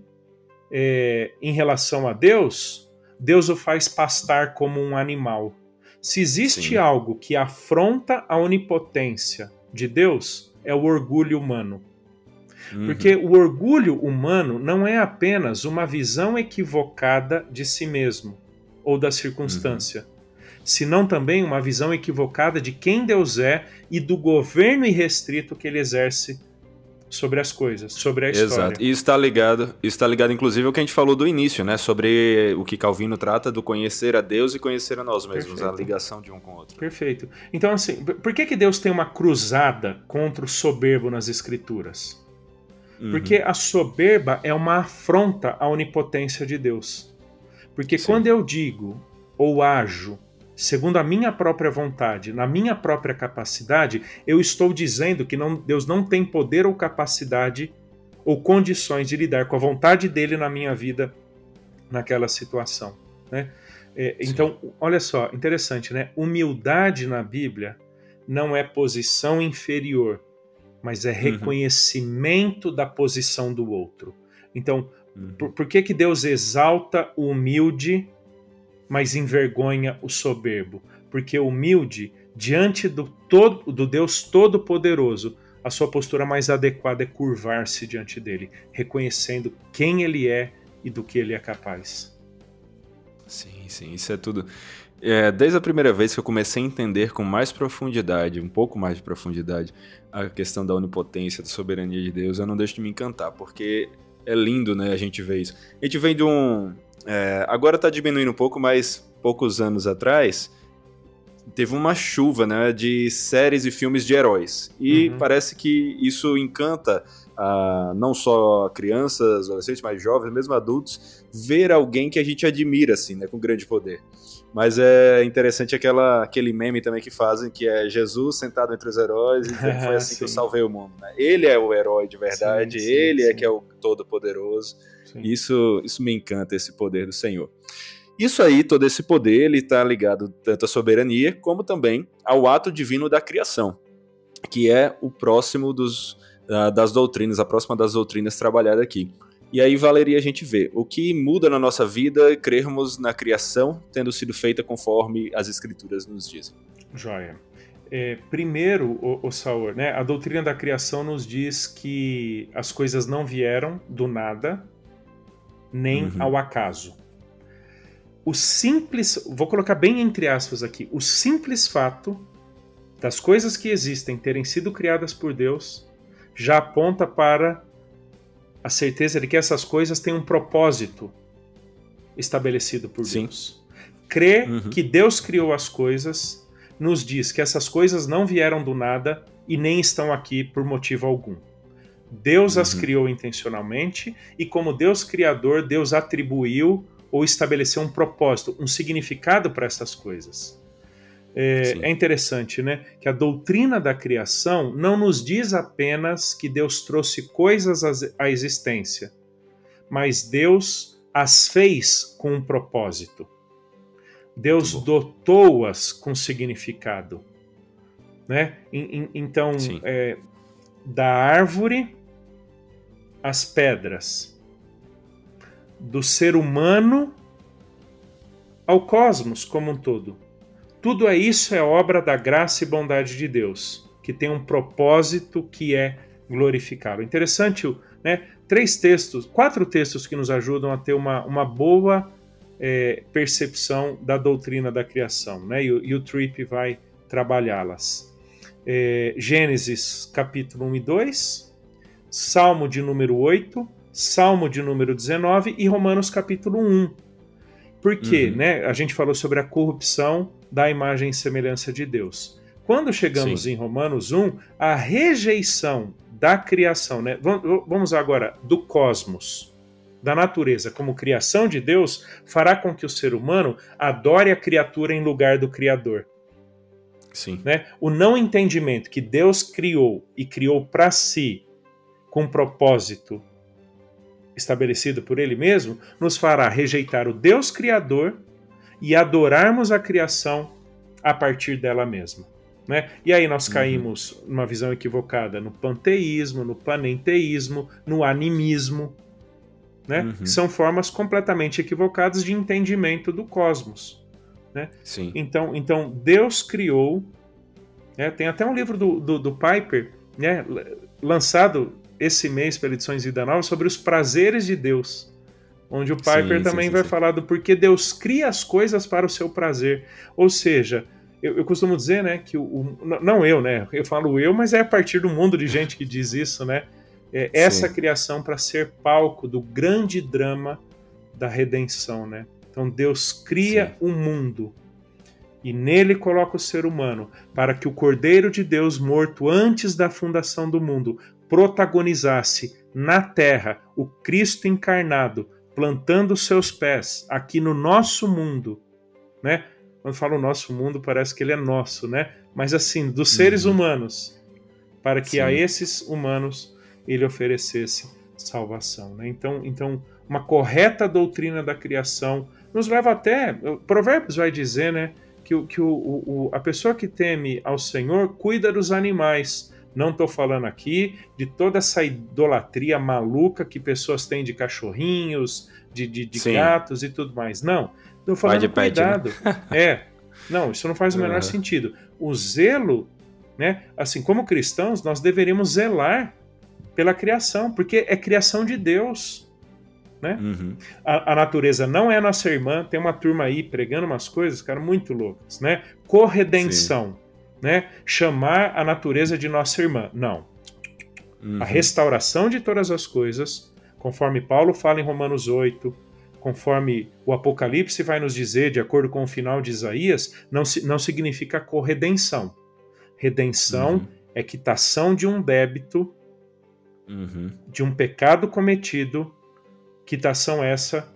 em relação a Deus, Deus o faz pastar como um animal. Se existe algo que afronta a onipotência de Deus, é o orgulho humano. Porque o orgulho humano não é apenas uma visão equivocada de si mesmo ou da circunstância, senão também uma visão equivocada de quem Deus é e do governo irrestrito que ele exerce sobre as coisas, sobre a história. Exato. E está ligado inclusive ao que a gente falou do início, né? Sobre o que Calvino trata do conhecer a Deus e conhecer a nós mesmos, Perfeito. A ligação de um com o outro. Perfeito. Então, assim, por que Deus tem uma cruzada contra o soberbo nas Escrituras? Porque a soberba é uma afronta à onipotência de Deus. Porque quando eu digo ou ajo segundo a minha própria vontade, na minha própria capacidade, eu estou dizendo que Deus não tem poder ou capacidade ou condições de lidar com a vontade dele na minha vida naquela situação. Né? Então, olha só, interessante, né? Humildade na Bíblia não é posição inferior, mas é reconhecimento da posição do outro. Então, por que Deus exalta o humilde, mas envergonha o soberbo? Porque o humilde, diante do Deus Todo-Poderoso, a sua postura mais adequada é curvar-se diante dele, reconhecendo quem ele é e do que ele é capaz. Sim, isso é tudo. Desde a primeira vez que eu comecei a entender com mais profundidade, um pouco mais de profundidade, a questão da onipotência, da soberania de Deus, eu não deixo de me encantar, porque é lindo, né, a gente ver isso. A gente vem de agora está diminuindo um pouco, mas poucos anos atrás teve uma chuva, né, de séries e filmes de heróis. E parece que isso encanta não só crianças, adolescentes, mas jovens, mesmo adultos, ver alguém que a gente admira, assim, né, com grande poder. Mas é interessante aquele meme também que fazem, que é Jesus sentado entre os heróis e dizendo que foi assim que eu salvei o mundo. Né? Ele é o herói de verdade, ele é que é o todo-poderoso. Isso me encanta, esse poder do Senhor. Isso aí, todo esse poder, ele está ligado tanto à soberania, como também ao ato divino da criação, que é o próximo das doutrinas, a próxima das doutrinas trabalhada aqui. E aí valeria a gente ver o que muda na nossa vida crermos na criação tendo sido feita conforme as escrituras nos dizem. Joia. Primeiro, o Saur, né, a doutrina da criação nos diz que as coisas não vieram do nada, nem ao acaso. O simples, vou colocar bem entre aspas aqui, o simples fato das coisas que existem terem sido criadas por Deus já aponta para a certeza de que essas coisas têm um propósito estabelecido por Deus. Crer que Deus criou as coisas nos diz que essas coisas não vieram do nada e nem estão aqui por motivo algum. Deus as criou intencionalmente e, como Deus criador, Deus atribuiu ou estabeleceu um propósito, um significado para essas coisas. É interessante, né, que a doutrina da criação não nos diz apenas que Deus trouxe coisas à existência, mas Deus as fez com um propósito. Deus dotou-as com significado. Né? Então, da árvore às pedras, do ser humano ao cosmos como um todo. Tudo isso é obra da graça e bondade de Deus, que tem um propósito que é glorificá-lo. Interessante, né? 4 textos que nos ajudam a ter uma boa percepção da doutrina da criação, né? E o Tripp vai trabalhá-las. Gênesis capítulo 1 e 2, Salmo de número 8, Salmo de número 19 e Romanos capítulo 1. Por quê? Né? A gente falou sobre a corrupção da imagem e semelhança de Deus. Quando chegamos em Romanos 1, a rejeição da criação, né? Vamos agora do cosmos, da natureza como criação de Deus, fará com que o ser humano adore a criatura em lugar do Criador. Né? O não entendimento que Deus criou e criou para si com um propósito estabelecido por Ele mesmo, nos fará rejeitar o Deus Criador e adorarmos a criação a partir dela mesma. Né? E aí nós caímos numa visão equivocada no panteísmo, no panenteísmo, no animismo, né? Que são formas completamente equivocadas de entendimento do cosmos. Né? Então Deus criou, né? Tem até um livro do Piper, né? Lançado esse mês pela Edições Vida Nova, sobre os prazeres de Deus, onde o Piper também vai falar do porquê Deus cria as coisas para o seu prazer. Ou seja, eu costumo dizer, né, que não eu, né, eu falo eu, mas é a partir do mundo de gente que diz isso, né, essa criação para ser palco do grande drama da redenção, né. Então Deus cria o mundo e nele coloca o ser humano para que o Cordeiro de Deus morto antes da fundação do mundo protagonizasse na terra o Cristo encarnado, plantando os seus pés aqui no nosso mundo, né? Quando falo nosso mundo, parece que ele é nosso, né? Mas assim, dos seres humanos, para que a esses humanos ele oferecesse salvação, né? Então, uma correta doutrina da criação nos leva até... Provérbios vai dizer, né, que a pessoa que teme ao Senhor cuida dos animais. Não estou falando aqui de toda essa idolatria maluca que pessoas têm de cachorrinhos, de gatos e tudo mais. Não, estou falando de cuidado. Né? Não, isso não faz o menor sentido. O zelo, né? Assim, como cristãos, nós deveríamos zelar pela criação, porque é criação de Deus. Né? A natureza não é nossa irmã. Tem uma turma aí pregando umas coisas, cara, muito loucas. Né? Corredenção. Né? Chamar a natureza de nossa irmã. Não. A restauração de todas as coisas, conforme Paulo fala em Romanos 8, conforme o Apocalipse vai nos dizer, de acordo com o final de Isaías, não significa corredenção. Redenção é quitação de um débito, de um pecado cometido, quitação essa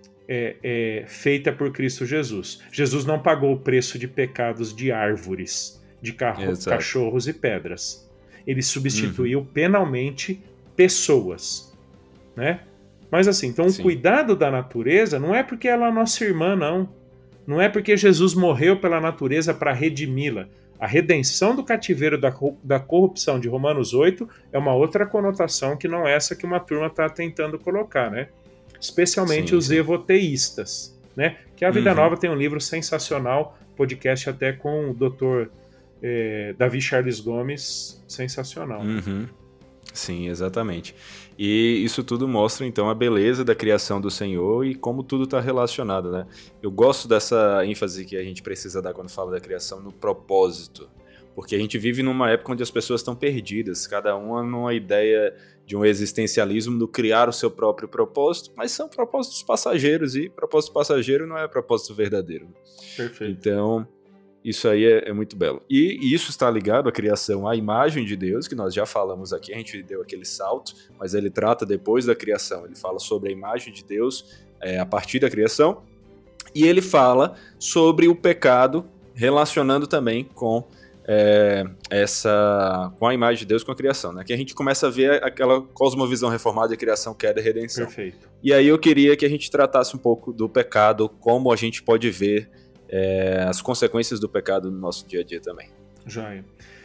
feita por Cristo Jesus. Jesus não pagou o preço de pecados de árvores, de cachorros e pedras. Ele substituiu penalmente pessoas, né? Mas assim, então o cuidado da natureza não é porque ela é nossa irmã, não. Não é porque Jesus morreu pela natureza para redimi-la. A redenção do cativeiro da corrupção de Romanos 8 é uma outra conotação que não é essa que uma turma está tentando colocar, né? Especialmente os evoteístas, né? Que a Vida Nova tem um livro sensacional, podcast até com o Dr. Davi Charles Gomes, sensacional. Sim, exatamente. E isso tudo mostra, então, a beleza da criação do Senhor e como tudo está relacionado, né? Eu gosto dessa ênfase que a gente precisa dar quando fala da criação no propósito, porque a gente vive numa época onde as pessoas estão perdidas, cada uma numa ideia de um existencialismo do criar o seu próprio propósito, mas são propósitos passageiros e propósito passageiro não é propósito verdadeiro. Perfeito. Então, isso aí é muito belo. E isso está ligado à criação à imagem de Deus, que nós já falamos aqui, a gente deu aquele salto, mas ele trata depois da criação, ele fala sobre a imagem de Deus a partir da criação, e ele fala sobre o pecado, relacionando também com com a imagem de Deus com a criação, né? Que a gente começa a ver aquela cosmovisão reformada de criação, queda e redenção. Perfeito. E aí eu queria que a gente tratasse um pouco do pecado, como a gente pode ver as consequências do pecado no nosso dia a dia também. Joia.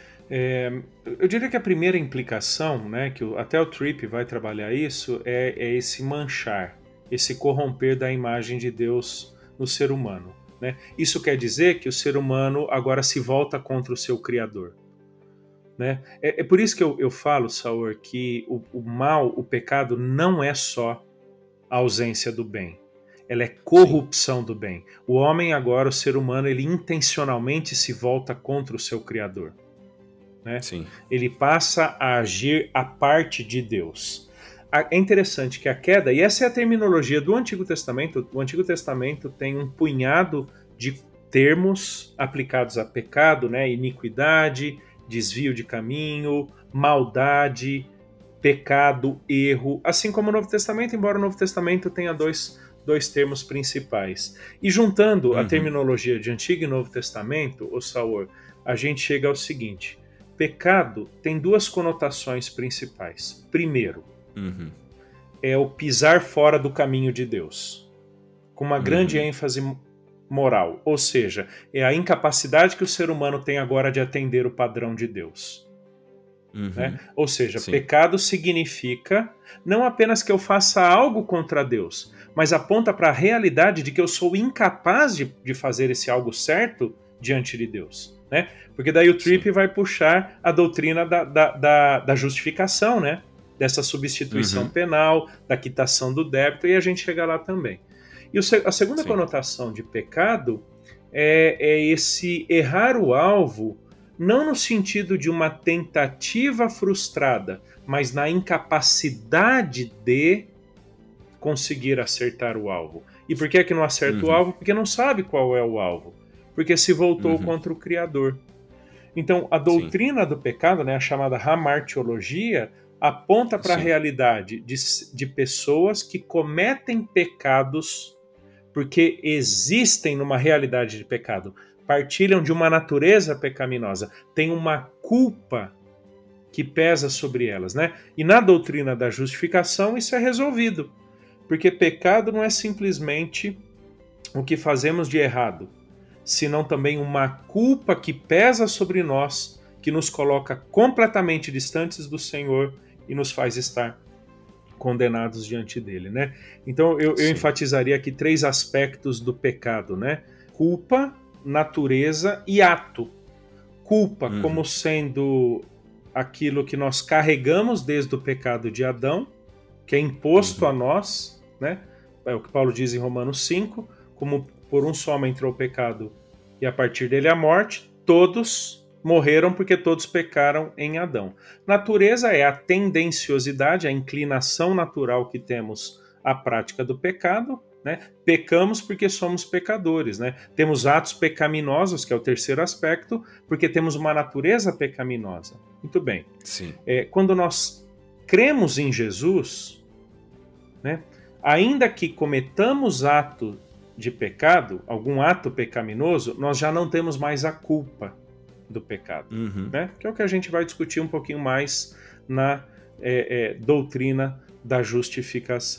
Eu diria que a primeira implicação, né, que até o Tripp vai trabalhar isso, é esse manchar, esse corromper da imagem de Deus no ser humano. Né? Isso quer dizer que o ser humano agora se volta contra o seu Criador. Né? É por isso que eu falo, Saur, que o mal, o pecado, não é só a ausência do bem. Ela é corrupção do bem. O homem agora, o ser humano, ele intencionalmente se volta contra o seu Criador. Né? Sim. Ele passa a agir à parte de Deus. É interessante que a queda, e essa é a terminologia do Antigo Testamento, o Antigo Testamento tem um punhado de termos aplicados a pecado, né? Iniquidade, desvio de caminho, maldade, pecado, erro, assim como o Novo Testamento, embora o Novo Testamento tenha dois termos principais. E juntando a terminologia de Antigo e Novo Testamento, o Saur, a gente chega ao seguinte: pecado tem duas conotações principais. Primeiro, é o pisar fora do caminho de Deus, com uma grande ênfase moral, ou seja, é a incapacidade que o ser humano tem agora de atender o padrão de Deus. Né? Ou seja, pecado significa não apenas que eu faça algo contra Deus, mas aponta para a realidade de que eu sou incapaz de fazer esse algo certo diante de Deus. Né? Porque daí o Tripp vai puxar a doutrina da justificação, né? Dessa substituição penal, da quitação do débito, e a gente chega lá também. E a segunda conotação de pecado é esse errar o alvo, não no sentido de uma tentativa frustrada, mas na incapacidade de conseguir acertar o alvo. E por que é que não acerta o alvo? Porque não sabe qual é o alvo. Porque se voltou contra o Criador. Então, a doutrina do pecado, né, a chamada hamartiologia, aponta para a realidade de pessoas que cometem pecados porque existem numa realidade de pecado, partilham de uma natureza pecaminosa, tem uma culpa que pesa sobre elas, né? E na doutrina da justificação isso é resolvido, porque pecado não é simplesmente o que fazemos de errado, senão também uma culpa que pesa sobre nós, que nos coloca completamente distantes do Senhor e nos faz estar condenados diante dele, né? Então eu enfatizaria aqui 3 aspectos do pecado, né? Culpa, natureza e ato. Culpa como sendo aquilo que nós carregamos desde o pecado de Adão, que é imposto a nós, né? É o que Paulo diz em Romanos 5, como por um só homem entrou o pecado e a partir dele a morte, todos morreram porque todos pecaram em Adão. Natureza é a tendenciosidade, a inclinação natural que temos à prática do pecado, né? Pecamos porque somos pecadores, né? Temos atos pecaminosos, que é o terceiro aspecto, porque temos uma natureza pecaminosa. Muito bem. Sim. Quando nós cremos em Jesus, né? Ainda que cometamos ato de pecado, algum ato pecaminoso, nós já não temos mais a culpa do pecado, né? Que é o que a gente vai discutir um pouquinho mais na doutrina da justificação.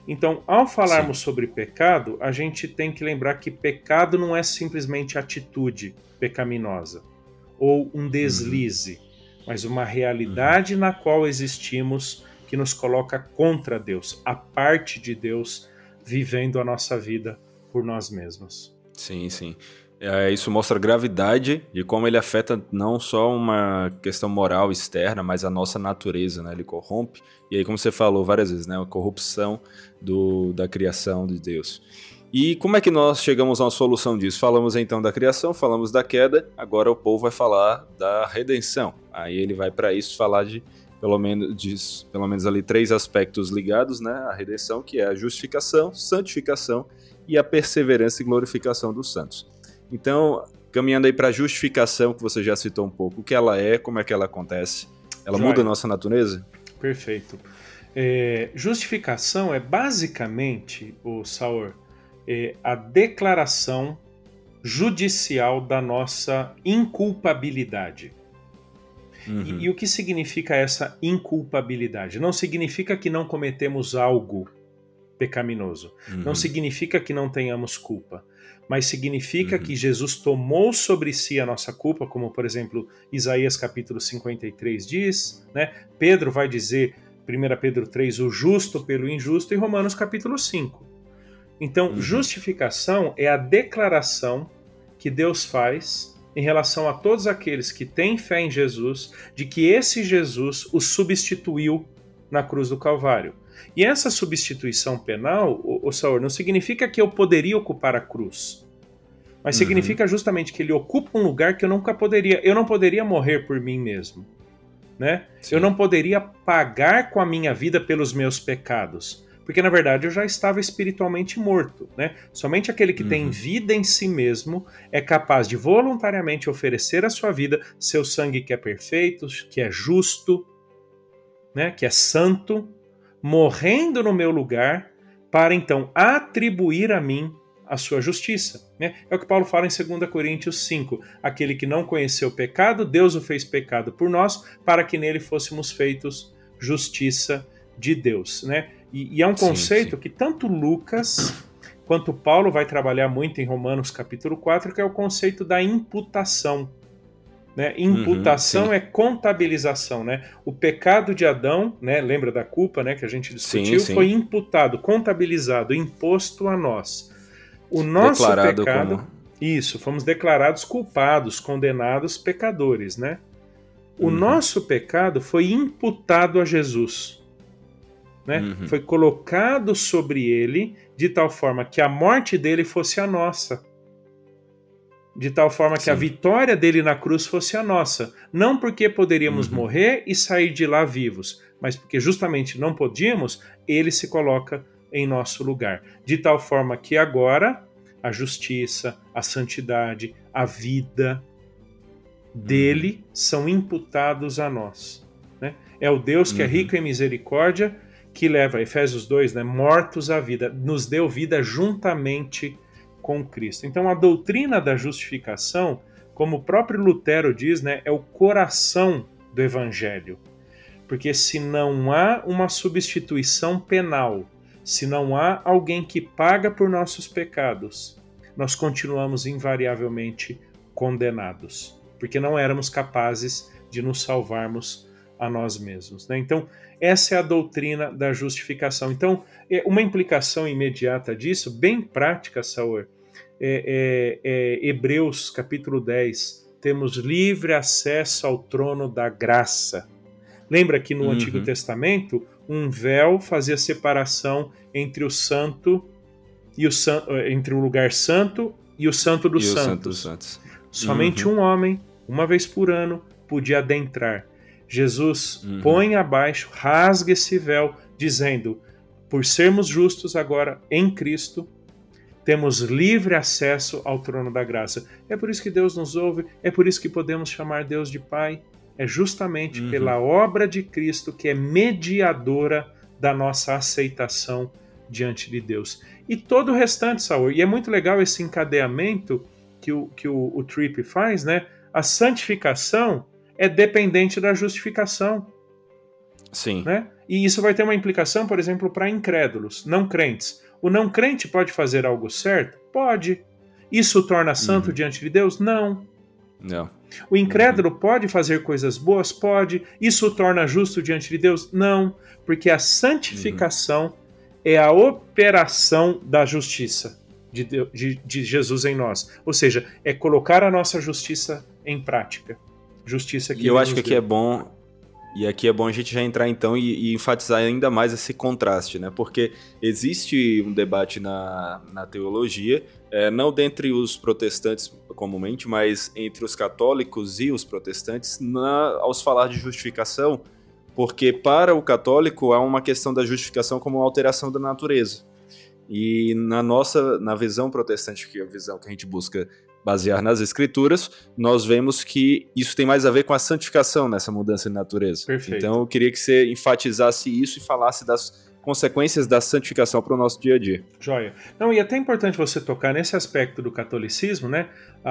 Então, ao falarmos sobre pecado, a gente tem que lembrar que pecado não é simplesmente atitude pecaminosa ou um deslize, mas uma realidade na qual existimos que nos coloca contra Deus, a parte de Deus vivendo a nossa vida por nós mesmos. Sim, sim. Isso mostra a gravidade de como ele afeta não só uma questão moral externa, mas a nossa natureza, né? Ele corrompe. E aí, como você falou várias vezes, né? A corrupção da criação de Deus. E como é que nós chegamos a uma solução disso? Falamos então da criação, falamos da queda, agora o povo vai falar da redenção. Aí ele vai para isso falar de pelo menos ali 3 aspectos ligados, né? À redenção, que é a justificação, santificação e a perseverança e glorificação dos santos. Então, caminhando aí para a justificação, que você já citou um pouco, o que ela é, como é que ela acontece? Ela muda a nossa natureza? Perfeito. Justificação é basicamente, Saur, a declaração judicial da nossa inculpabilidade. E o que significa essa inculpabilidade? Não significa que não cometemos algo pecaminoso. Não significa que não tenhamos culpa. Mas significa que Jesus tomou sobre si a nossa culpa, como, por exemplo, Isaías capítulo 53 diz, né? Pedro vai dizer, 1 Pedro 3, o justo pelo injusto, e Romanos capítulo 5. Então, justificação é a declaração que Deus faz em relação a todos aqueles que têm fé em Jesus, de que esse Jesus os substituiu na cruz do Calvário. E essa substituição penal, Saur, não significa que eu poderia ocupar a cruz, mas significa justamente que ele ocupa um lugar que eu nunca poderia. Eu não poderia morrer por mim mesmo, né? Eu não poderia pagar com a minha vida pelos meus pecados, porque na verdade eu já estava espiritualmente morto, né? Somente aquele que tem vida em si mesmo é capaz de voluntariamente oferecer a sua vida, seu sangue que é perfeito, que é justo, né? Que é santo, morrendo no meu lugar, para então atribuir a mim a sua justiça. Né? É o que Paulo fala em 2 Coríntios 5. Aquele que não conheceu o pecado, Deus o fez pecado por nós, para que nele fôssemos feitos justiça de Deus. Né? E é um conceito que tanto Lucas quanto Paulo vai trabalhar muito em Romanos capítulo 4, que é o conceito da imputação. Né? Imputação é contabilização, né? O pecado de Adão, né? Lembra da culpa, né? Que a gente discutiu, foi imputado, contabilizado, imposto a nós. O nosso declarado pecado, fomos declarados culpados, condenados, pecadores, né? O nosso pecado foi imputado a Jesus, né? Foi colocado sobre ele de tal forma que a morte dele fosse a nossa. De tal forma que a vitória dele na cruz fosse a nossa. Não porque poderíamos morrer e sair de lá vivos, mas porque justamente não podíamos, ele se coloca em nosso lugar. De tal forma que agora a justiça, a santidade, a vida dele são imputados a nós. Né? É o Deus que é rico em misericórdia, que leva, Efésios 2, né, mortos à vida, nos deu vida juntamente com Cristo. Então a doutrina da justificação, como o próprio Lutero diz, né, é o coração do Evangelho. Porque se não há uma substituição penal, se não há alguém que paga por nossos pecados, nós continuamos invariavelmente condenados, porque não éramos capazes de nos salvarmos a nós mesmos. Né? Então, essa é a doutrina da justificação. Então, uma implicação imediata disso, bem prática, Saur, Hebreus capítulo 10, temos livre acesso ao trono da graça. Lembra que no Antigo Testamento, um véu fazia separação entre o santo e entre o lugar santo e o santo dos santos. Somente um homem, uma vez por ano, podia adentrar. Jesus põe abaixo, rasga esse véu, dizendo, por sermos justos agora em Cristo, temos livre acesso ao trono da graça. É por isso que Deus nos ouve, é por isso que podemos chamar Deus de Pai. É justamente pela obra de Cristo, que é mediadora da nossa aceitação diante de Deus. E todo o restante, Saul, e é muito legal esse encadeamento que o Tripp faz, né? A santificação é dependente da justificação. Sim. Né? E isso vai ter uma implicação, por exemplo, para incrédulos, não crentes. O não crente pode fazer algo certo? Pode. Isso o torna santo diante de Deus? Não. Não. O incrédulo pode fazer coisas boas? Pode. Isso o torna justo diante de Deus? Não. Porque a santificação é a operação da justiça de Jesus em nós. Ou seja, é colocar a nossa justiça em prática. Justiça que E eu acho que nos aqui deu. é bom. E aqui é bom a gente já entrar então e enfatizar ainda mais esse contraste, né? Porque existe um debate na teologia, não dentre os protestantes comumente, mas entre os católicos e os protestantes, aos falar de justificação, porque para o católico há uma questão da justificação como uma alteração da natureza. E na visão protestante, que é a visão que a gente busca basear nas escrituras, nós vemos que isso tem mais a ver com a santificação nessa mudança de natureza. Perfeito. Então eu queria que você enfatizasse isso e falasse das consequências da santificação para o nosso dia a dia. Joia. Não, e é até importante você tocar nesse aspecto do catolicismo, né?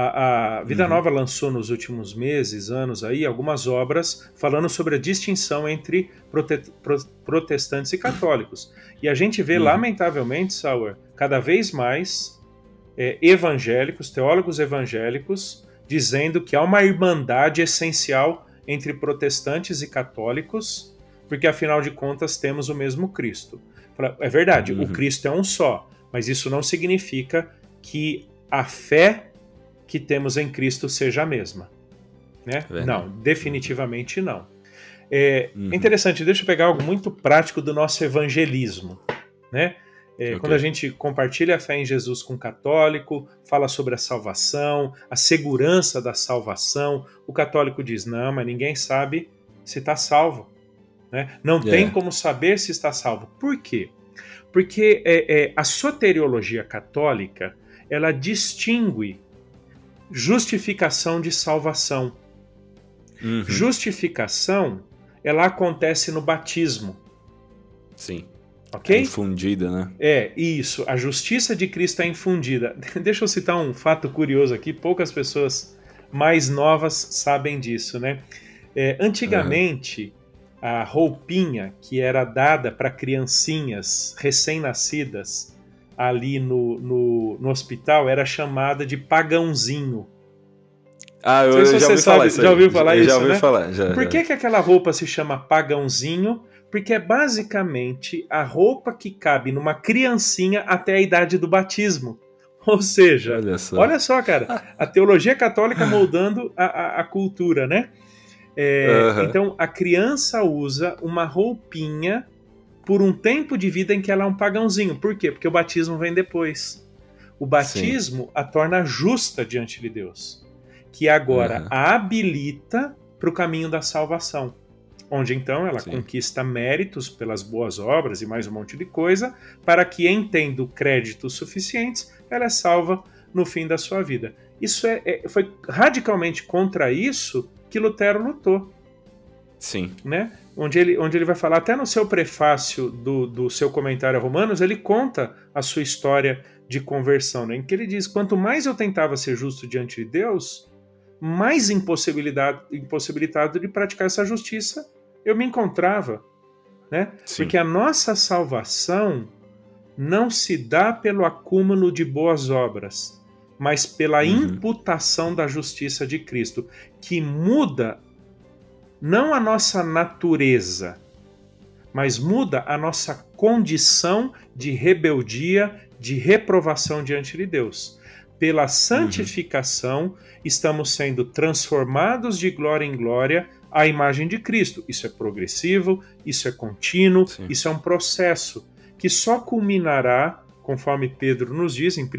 A Vida Nova lançou nos últimos meses, anos aí, algumas obras falando sobre a distinção entre protestantes e católicos. E a gente vê, lamentavelmente, Sauer, cada vez mais evangélicos, teólogos evangélicos, dizendo que há uma irmandade essencial entre protestantes e católicos, porque afinal de contas temos o mesmo Cristo. É verdade, o Cristo é um só, mas isso não significa que a fé que temos em Cristo seja a mesma. Né? Não, definitivamente não. É interessante, deixa eu pegar algo muito prático do nosso evangelismo, né? Quando a gente compartilha a fé em Jesus com o católico, fala sobre a salvação, a segurança da salvação, o católico diz, não, mas ninguém sabe se está salvo. Né? Não tem como saber se está salvo. Por quê? Porque a soteriologia católica, ela distingue justificação de salvação. Justificação, ela acontece no batismo. Sim. Ok? É infundida, né? Isso. A justiça de Cristo é infundida. Deixa eu citar um fato curioso aqui. Poucas pessoas mais novas sabem disso, né? Antigamente, a roupinha que era dada para criancinhas recém-nascidas ali no hospital era chamada de pagãozinho. Eu já ouvi falar isso aí. Já ouviu falar isso, já ouvi né? falar. Por que aquela roupa se chama pagãozinho? Porque é basicamente a roupa que cabe numa criancinha até a idade do batismo. Ou seja, olha só, cara, a teologia católica moldando a cultura, né? Então, a criança usa uma roupinha por um tempo de vida em que ela é um pagãozinho. Por quê? Porque o batismo vem depois. O batismo a torna justa diante de Deus, que agora a habilita para o caminho da salvação. Onde então ela conquista méritos pelas boas obras e mais um monte de coisa, para que, em tendo créditos suficientes, ela é salva no fim da sua vida. Isso foi radicalmente contra isso que Lutero lutou. Sim. Né? Onde ele vai falar, até no seu prefácio do seu comentário a Romanos, ele conta a sua história de conversão, né? Em que ele diz, quanto mais eu tentava ser justo diante de Deus, mais impossibilitado de praticar essa justiça eu me encontrava, né? Porque a nossa salvação não se dá pelo acúmulo de boas obras, mas pela imputação da justiça de Cristo, que muda não a nossa natureza, mas muda a nossa condição de rebeldia, de reprovação diante de Deus. Pela santificação, estamos sendo transformados de glória em glória à imagem de Cristo. Isso é progressivo, isso é contínuo, isso é um processo que só culminará, conforme Pedro nos diz em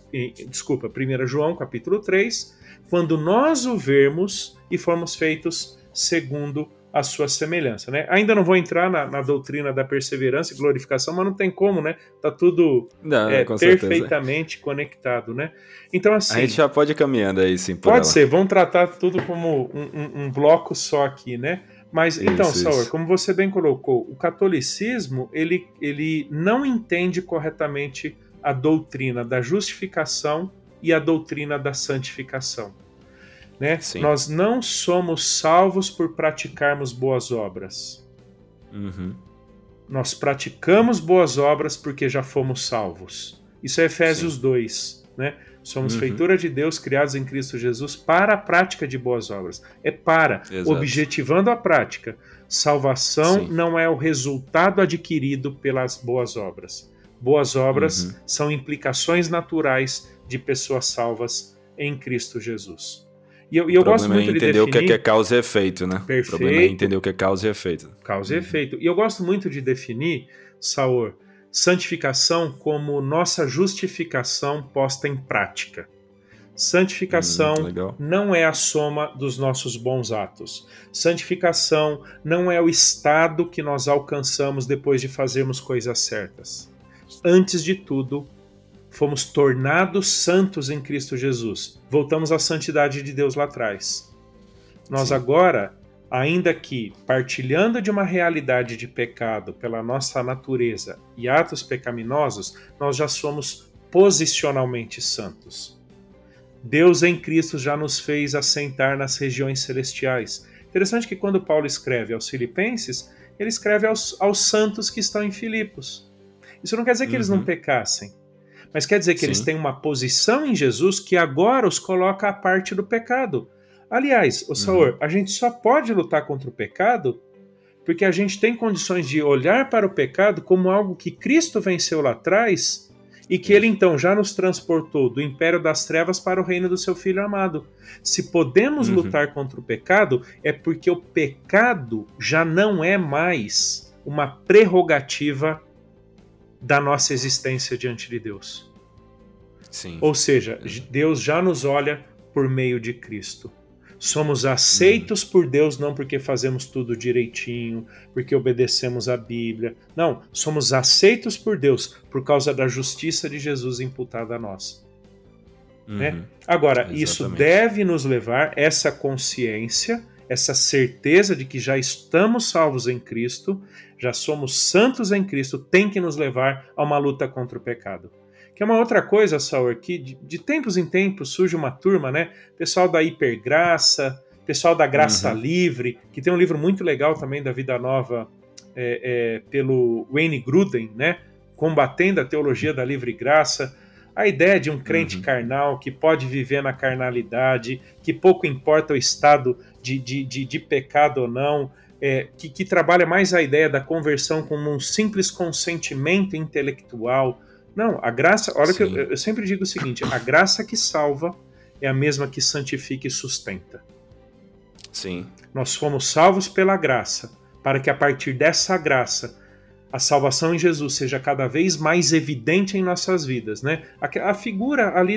1 João capítulo 3, quando nós o vermos e formos feitos segundo a sua semelhança, né? Ainda não vou entrar na doutrina da perseverança e glorificação, mas não tem como, né? Tá tudo perfeitamente conectado, né? Então, assim... A gente já pode ir caminhando aí, sim, por Pode ser, vamos tratar tudo como um bloco só aqui, né? Mas, então, Sauer, como você bem colocou, o catolicismo, ele não entende corretamente a doutrina da justificação e a doutrina da santificação. Né? Nós não somos salvos por praticarmos boas obras. Uhum. Nós praticamos boas obras porque já fomos salvos. Isso é Efésios 2, né? Somos feitura de Deus, criados em Cristo Jesus para a prática de boas obras. É para, Exato. objetivando a prática. Salvação Sim. não é o resultado adquirido pelas boas obras. Boas obras são implicações naturais de pessoas salvas em Cristo Jesus. E eu gosto muito de definir... O problema é entender o que é causa e efeito, né? Perfeito. O problema é entender o que é causa e efeito. Causa e efeito. E eu gosto muito de definir, Saor, santificação como nossa justificação posta em prática. Santificação não é a soma dos nossos bons atos. Santificação não é o estado que nós alcançamos depois de fazermos coisas certas. Antes de tudo, fomos tornados santos em Cristo Jesus. Voltamos à santidade de Deus lá atrás. Nós agora, ainda que partilhando de uma realidade de pecado pela nossa natureza e atos pecaminosos, nós já somos posicionalmente santos. Deus em Cristo já nos fez assentar nas regiões celestiais. Interessante que quando Paulo escreve aos Filipenses, ele escreve aos santos que estão em Filipos. Isso não quer dizer que eles não pecassem, mas quer dizer que eles têm uma posição em Jesus que agora os coloca à parte do pecado. Aliás, Saor, a gente só pode lutar contra o pecado porque a gente tem condições de olhar para o pecado como algo que Cristo venceu lá atrás e que ele então já nos transportou do império das trevas para o reino do seu Filho amado. Se podemos lutar contra o pecado, é porque o pecado já não é mais uma prerrogativa da nossa existência diante de Deus. Sim. Ou seja, Deus já nos olha por meio de Cristo. Somos aceitos por Deus não porque fazemos tudo direitinho, porque obedecemos a Bíblia. Não, somos aceitos por Deus por causa da justiça de Jesus imputada a nós. Né? Agora, Exatamente. Isso deve nos levar, essa consciência, essa certeza de que já estamos salvos em Cristo, já somos santos em Cristo, tem que nos levar a uma luta contra o pecado. Que é uma outra coisa, Saur, que de tempos em tempos surge uma turma, né? Pessoal da hipergraça, pessoal da graça livre, que tem um livro muito legal também da Vida Nova, pelo Wayne Grudem, né? Combatendo a teologia da livre graça. A ideia de um crente carnal que pode viver na carnalidade, que pouco importa o estado de pecado ou não, que trabalha mais a ideia da conversão como um simples consentimento intelectual. Não, a graça, olha que eu sempre digo o seguinte, a graça que salva é a mesma que santifica e sustenta. Sim. Nós fomos salvos pela graça, para que a partir dessa graça a salvação em Jesus seja cada vez mais evidente em nossas vidas, né? A figura ali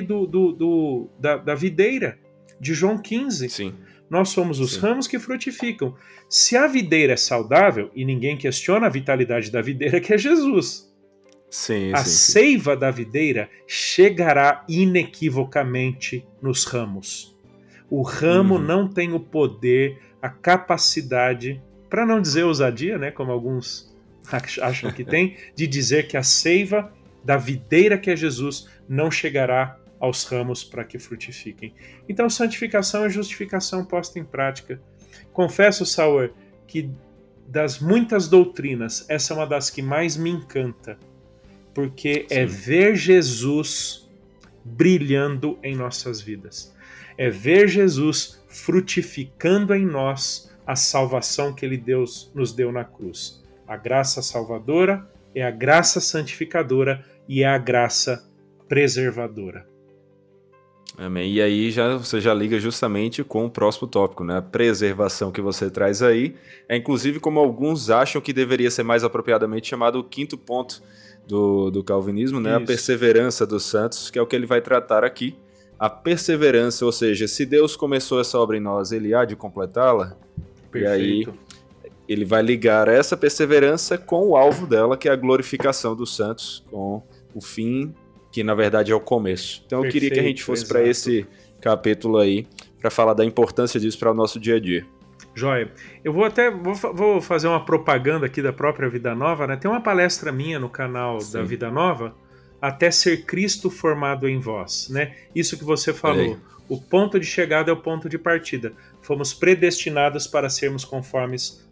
da videira, de João 15. Sim. Nós somos os ramos que frutificam. Se a videira é saudável, e ninguém questiona a vitalidade da videira, que é Jesus. A seiva da videira chegará inequivocamente nos ramos. O ramo não tem o poder, a capacidade, para não dizer ousadia, né, como alguns acham que tem, de dizer que a seiva da videira que é Jesus não chegará aos ramos para que frutifiquem. Então, santificação é justificação posta em prática. Confesso, Saur, que das muitas doutrinas, essa é uma das que mais me encanta, porque é ver Jesus brilhando em nossas vidas. É ver Jesus frutificando em nós a salvação que Ele nos deu na cruz. A graça salvadora é a graça santificadora e é a graça preservadora. Amém. E aí você já liga justamente com o próximo tópico, né? A preservação que você traz aí é inclusive como alguns acham que deveria ser mais apropriadamente chamado o quinto ponto do calvinismo, né? A perseverança dos santos, que é o que ele vai tratar aqui. A perseverança, ou seja, se Deus começou essa obra em nós, Ele há de completá-la. E aí ele vai ligar essa perseverança com o alvo dela, que é a glorificação dos santos, com o fim, que na verdade é o começo. Então eu queria que a gente fosse para esse capítulo aí, para falar da importância disso para o nosso dia a dia. Joia. Eu vou fazer uma propaganda aqui da própria Vida Nova, né? Tem uma palestra minha no canal da Vida Nova, Até Ser Cristo Formado em Vós, né? Isso que você falou. O ponto de chegada é o ponto de partida. Fomos predestinados para sermos conformes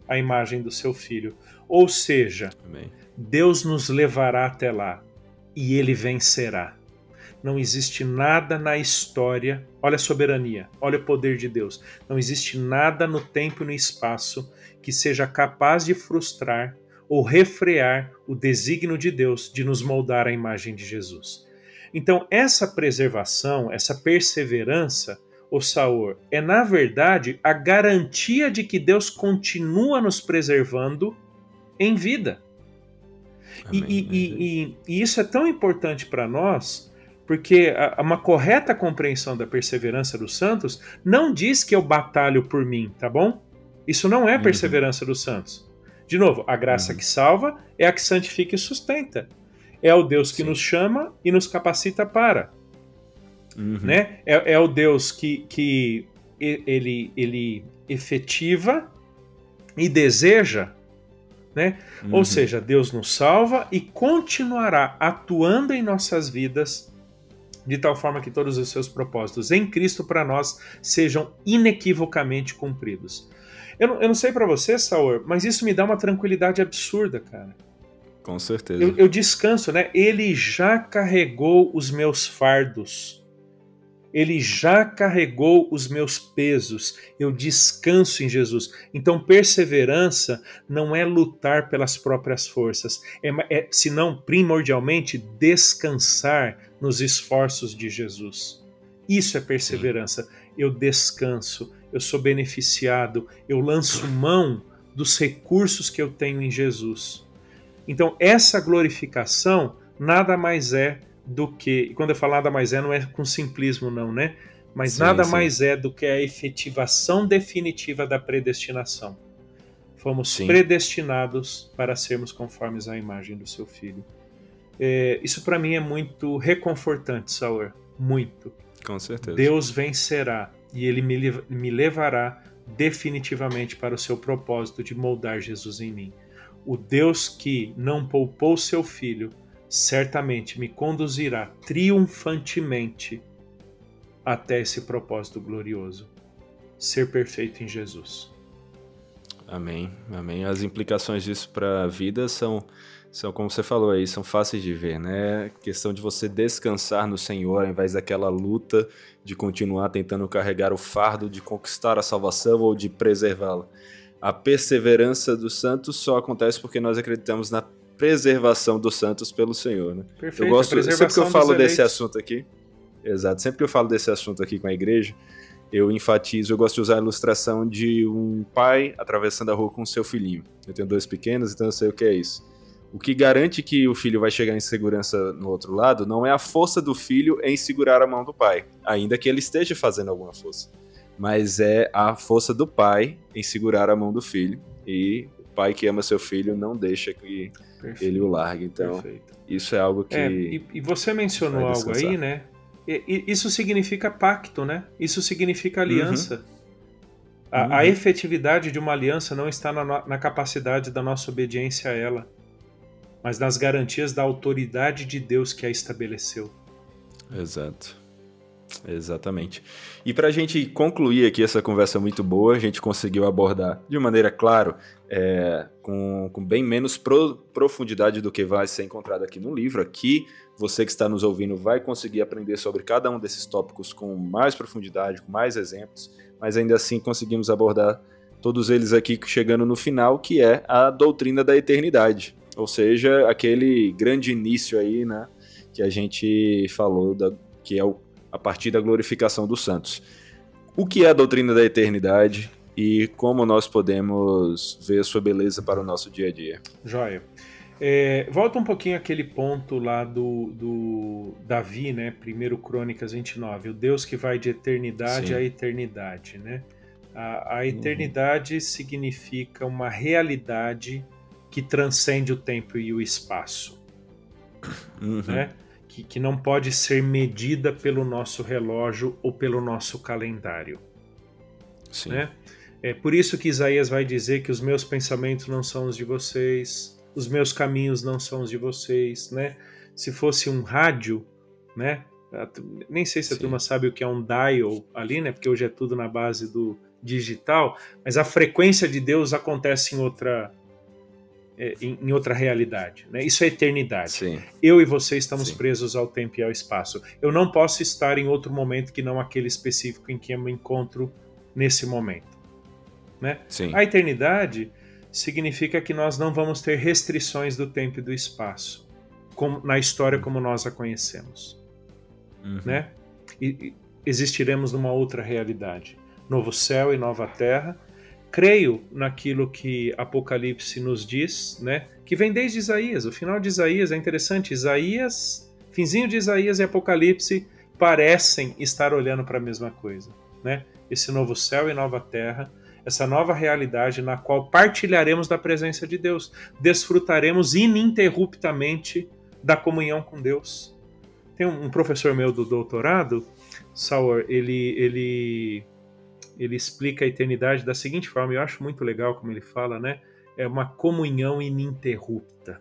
à imagem do seu Filho. Ou seja, Amém. Deus nos levará até lá e Ele vencerá. Não existe nada na história, olha a soberania, olha o poder de Deus. Não existe nada no tempo e no espaço que seja capaz de frustrar ou refrear o desígnio de Deus de nos moldar à imagem de Jesus. Então, essa preservação, essa perseverança, ô Saor, é na verdade a garantia de que Deus continua nos preservando em vida. E isso é tão importante para nós, porque uma correta compreensão da perseverança dos santos não diz que eu batalho por mim, tá bom? Isso não é perseverança dos santos. De novo, a graça que salva é a que santifica e sustenta. É o Deus que nos chama e nos capacita para. Né? É o Deus que ele efetiva e deseja, né? Ou seja, Deus nos salva e continuará atuando em nossas vidas de tal forma que todos os seus propósitos em Cristo para nós sejam inequivocamente cumpridos. Eu não sei para você, Saur, mas isso me dá uma tranquilidade absurda, cara. Com certeza. Eu descanso, né? Ele já carregou os meus fardos. Ele já carregou os meus pesos. Eu descanso em Jesus. Então, perseverança não é lutar pelas próprias forças, senão, primordialmente, descansar nos esforços de Jesus. Isso é perseverança. Eu descanso, eu sou beneficiado, eu lanço mão dos recursos que eu tenho em Jesus. Então, essa glorificação nada mais é do que, e quando eu falo nada mais é, não é com simplismo não, né? Mas nada mais é do que a efetivação definitiva da predestinação. Fomos predestinados para sermos conformes à imagem do seu Filho. Isso para mim é muito reconfortante, Saur. Muito. Com certeza. Deus vencerá e Ele me levará definitivamente para o seu propósito de moldar Jesus em mim. O Deus que não poupou seu Filho certamente me conduzirá triunfantemente até esse propósito glorioso, ser perfeito em Jesus. Amém, amém. As implicações disso para a vida são, como você falou aí, são fáceis de ver, né? Questão de você descansar no Senhor, ao invés daquela luta de continuar tentando carregar o fardo de conquistar a salvação ou de preservá-la. A perseverança dos santos só acontece porque nós acreditamos na preservação dos santos pelo Senhor, né? Perfeito, eu gosto, sempre que eu falo desse assunto aqui, exato, sempre que eu falo desse assunto aqui com a igreja, eu gosto de usar a ilustração de um pai atravessando a rua com o seu filhinho. Eu tenho 2 pequenos, então eu sei o que é isso. O que garante que o filho vai chegar em segurança no outro lado não é a força do filho em segurar a mão do pai, ainda que ele esteja fazendo alguma força, mas é a força do pai em segurar a mão do filho, e o pai que ama seu filho não deixa que ele o largue. Então, isso é algo que... E você mencionou algo aí, né? Isso significa pacto, né? Isso significa aliança. A efetividade de uma aliança não está na capacidade da nossa obediência a ela, mas nas garantias da autoridade de Deus que a estabeleceu. Exato. Exatamente. E para a gente concluir aqui essa conversa muito boa, a gente conseguiu abordar de maneira, claro, com bem menos profundidade do que vai ser encontrado aqui no livro. Aqui, você que está nos ouvindo vai conseguir aprender sobre cada um desses tópicos com mais profundidade, com mais exemplos, mas ainda assim conseguimos abordar todos eles aqui chegando no final, que é a doutrina da eternidade, ou seja, aquele grande início aí, né, que a gente falou, que é a partir da glorificação dos santos. O que é a doutrina da eternidade e como nós podemos ver a sua beleza para o nosso dia a dia? Joia. Volta um pouquinho àquele ponto lá do Davi, né? 1 Crônicas 29, o Deus que vai de eternidade a eternidade, né? A eternidade significa uma realidade que transcende o tempo e o espaço, né? Que não pode ser medida pelo nosso relógio ou pelo nosso calendário. Sim. Né? É por isso que Isaías vai dizer que os meus pensamentos não são os de vocês, os meus caminhos não são os de vocês, né? Se fosse um rádio, né? Nem sei se a turma sabe o que é um dial ali, né? Porque hoje é tudo na base digital, mas a frequência de Deus acontece em outra realidade, né? Isso é eternidade. Sim. Eu e você estamos Sim. presos ao tempo e ao espaço. Eu não posso estar em outro momento que não aquele específico em que eu me encontro nesse momento, né? Sim. A eternidade significa que nós não vamos ter restrições do tempo e do espaço, como na história como nós a conhecemos, né? E existiremos numa outra realidade, novo céu e nova terra. Creio naquilo que Apocalipse nos diz, né? Que vem desde Isaías. O final de Isaías é interessante. Isaías, finzinho de Isaías e Apocalipse parecem estar olhando para a mesma coisa, né? Esse novo céu e nova terra, essa nova realidade na qual partilharemos da presença de Deus, desfrutaremos ininterruptamente da comunhão com Deus. Tem um professor meu do doutorado, Sauer, ele explica a eternidade da seguinte forma, eu acho muito legal como ele fala, né? É uma comunhão ininterrupta.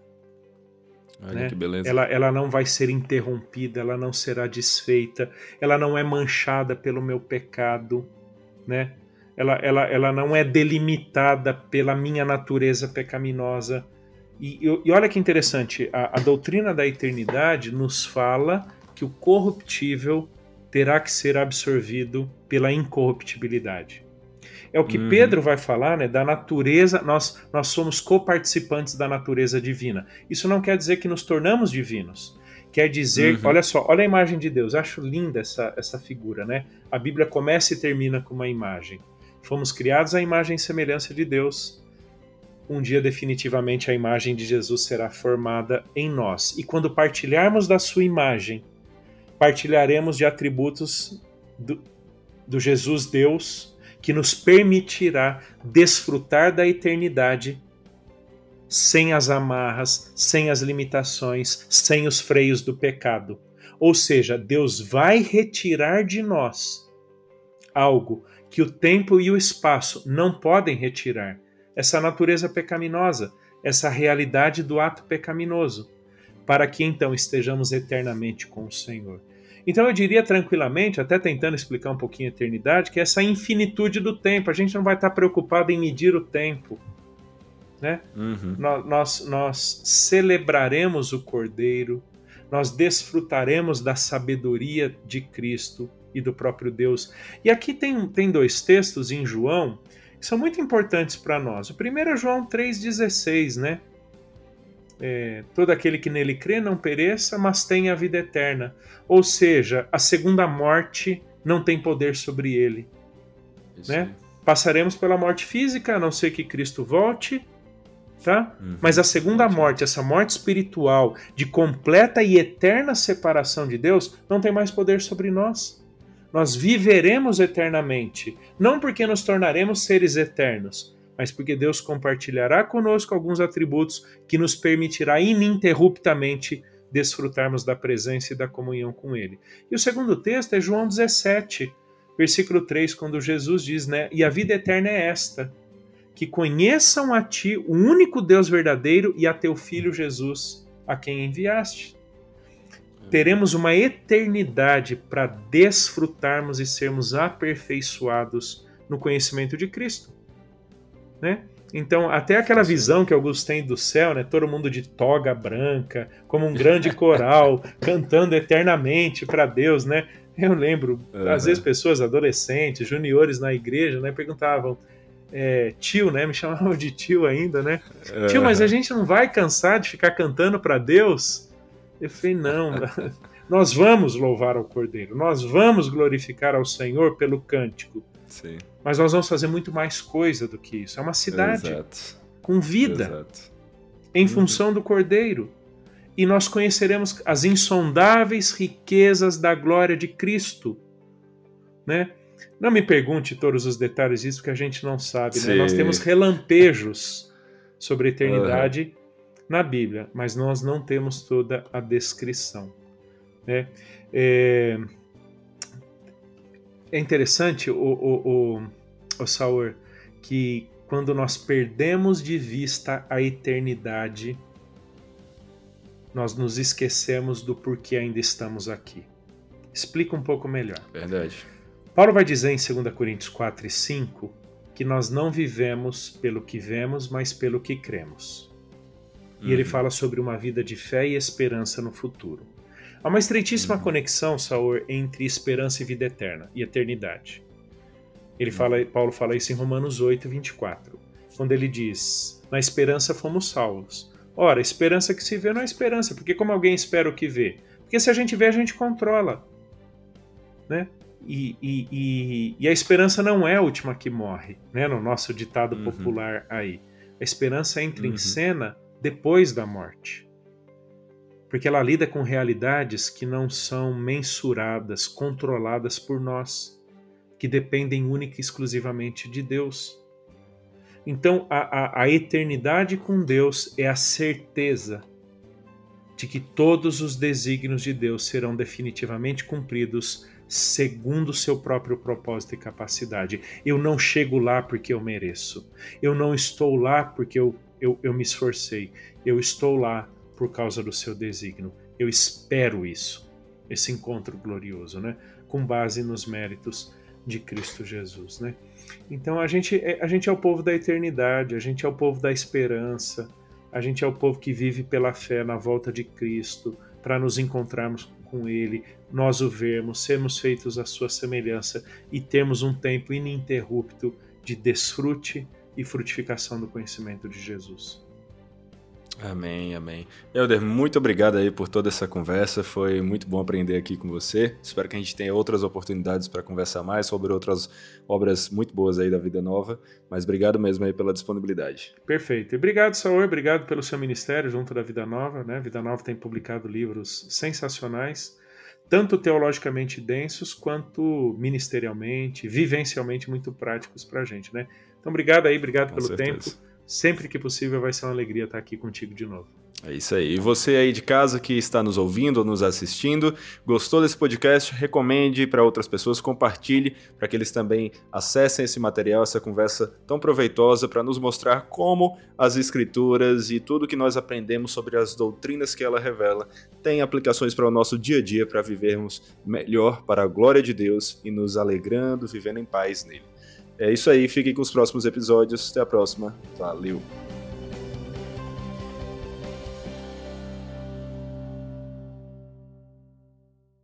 Olha, né? Que beleza. Ela não vai ser interrompida, ela não será desfeita, ela não é manchada pelo meu pecado, né? Ela não é delimitada pela minha natureza pecaminosa. E olha que interessante, a doutrina da eternidade nos fala que o corruptível terá que ser absorvido pela incorruptibilidade. É o que Pedro vai falar, né, da natureza, nós somos coparticipantes da natureza divina. Isso não quer dizer que nos tornamos divinos. Quer dizer, olha só, olha a imagem de Deus. Eu acho linda essa figura, né? A Bíblia começa e termina com uma imagem. Fomos criados à imagem e semelhança de Deus. Um dia, definitivamente, a imagem de Jesus será formada em nós. E quando partilharmos da sua imagem, partilharemos de atributos do Jesus Deus, que nos permitirá desfrutar da eternidade sem as amarras, sem as limitações, sem os freios do pecado. Ou seja, Deus vai retirar de nós algo que o tempo e o espaço não podem retirar. Essa natureza pecaminosa, essa realidade do ato pecaminoso, para que então estejamos eternamente com o Senhor. Então eu diria tranquilamente, até tentando explicar um pouquinho a eternidade, que essa infinitude do tempo, a gente não vai estar preocupado em medir o tempo, né? Nós celebraremos o Cordeiro, nós desfrutaremos da sabedoria de Cristo e do próprio Deus. E aqui tem dois textos em João que são muito importantes para nós. O primeiro é João 3,16, né? Todo aquele que nele crê não pereça, mas tenha a vida eterna. Ou seja, a segunda morte não tem poder sobre ele. Né? Passaremos pela morte física, a não ser que Cristo volte, tá? Mas a segunda morte, essa morte espiritual de completa e eterna separação de Deus, não tem mais poder sobre nós. Nós viveremos eternamente, não porque nos tornaremos seres eternos, mas porque Deus compartilhará conosco alguns atributos que nos permitirá ininterruptamente desfrutarmos da presença e da comunhão com Ele. E o segundo texto é João 17, versículo 3, quando Jesus diz, né, e a vida eterna é esta, que conheçam a Ti, o único Deus verdadeiro, e a Teu Filho Jesus, a quem enviaste. Teremos uma eternidade para desfrutarmos e sermos aperfeiçoados no conhecimento de Cristo. Né? Então, até aquela visão que alguns têm do céu, né? Todo mundo de toga branca, como um grande coral, cantando eternamente para Deus, né? Eu lembro, às vezes pessoas, adolescentes, juniores na igreja, né, perguntavam, tio, né? Me chamavam de tio ainda, né? Tio, mas a gente não vai cansar de ficar cantando para Deus? Eu falei, não, nós vamos louvar ao Cordeiro, nós vamos glorificar ao Senhor pelo cântico. Sim. Mas nós vamos fazer muito mais coisa do que isso. É uma cidade com vida, em função do Cordeiro. E nós conheceremos as insondáveis riquezas da glória de Cristo. Né? Não me pergunte todos os detalhes disso, que a gente não sabe. Né? Nós temos relampejos sobre a eternidade na Bíblia, mas nós não temos toda a descrição. Né? É interessante, o Sauer, que quando nós perdemos de vista a eternidade, nós nos esquecemos do porquê ainda estamos aqui. Explica um pouco melhor. Verdade. Paulo vai dizer em 2 Coríntios 4 e 5 que nós não vivemos pelo que vemos, mas pelo que cremos. E ele fala sobre uma vida de fé e esperança no futuro. Há uma estreitíssima conexão, Saur, entre esperança e vida eterna, e eternidade. Paulo fala isso em Romanos 8, 24, quando ele diz, na esperança fomos salvos. Ora, esperança que se vê não é esperança, porque como alguém espera o que vê? Porque se a gente vê, a gente controla. Né? E a esperança não é a última que morre, né? No nosso ditado popular aí. A esperança entra em cena depois da morte. Porque ela lida com realidades que não são mensuradas, controladas por nós, que dependem única e exclusivamente de Deus. Então, a eternidade com Deus é a certeza de que todos os desígnios de Deus serão definitivamente cumpridos segundo o seu próprio propósito e capacidade. Eu não chego lá porque eu mereço. Eu não estou lá porque eu me esforcei. Eu estou lá por causa do seu desígnio. Eu espero isso, esse encontro glorioso, né? Com base nos méritos de Cristo Jesus, né? Então a gente é o povo da eternidade, a gente é o povo da esperança, a gente é o povo que vive pela fé na volta de Cristo, para nos encontrarmos com Ele, nós o vermos, sermos feitos à sua semelhança e termos um tempo ininterrupto de desfrute e frutificação do conhecimento de Jesus. Amém, amém. Helder, muito obrigado aí por toda essa conversa, foi muito bom aprender aqui com você. Espero que a gente tenha outras oportunidades para conversar mais sobre outras obras muito boas aí da Vida Nova, mas obrigado mesmo aí pela disponibilidade. Perfeito. E obrigado, Saúl, obrigado pelo seu ministério junto da Vida Nova, né? Vida Nova tem publicado livros sensacionais, tanto teologicamente densos, quanto ministerialmente, vivencialmente muito práticos para a gente, né? Então, obrigado aí, obrigado pelo tempo. Sempre que possível vai ser uma alegria estar aqui contigo de novo. É isso aí. E você aí de casa que está nos ouvindo ou nos assistindo, gostou desse podcast? Recomende para outras pessoas, compartilhe para que eles também acessem esse material, essa conversa tão proveitosa para nos mostrar como as Escrituras e tudo que nós aprendemos sobre as doutrinas que ela revela tem aplicações para o nosso dia a dia para vivermos melhor para a glória de Deus e nos alegrando, vivendo em paz nele. É isso aí, fiquem com os próximos episódios. Até a próxima. Valeu!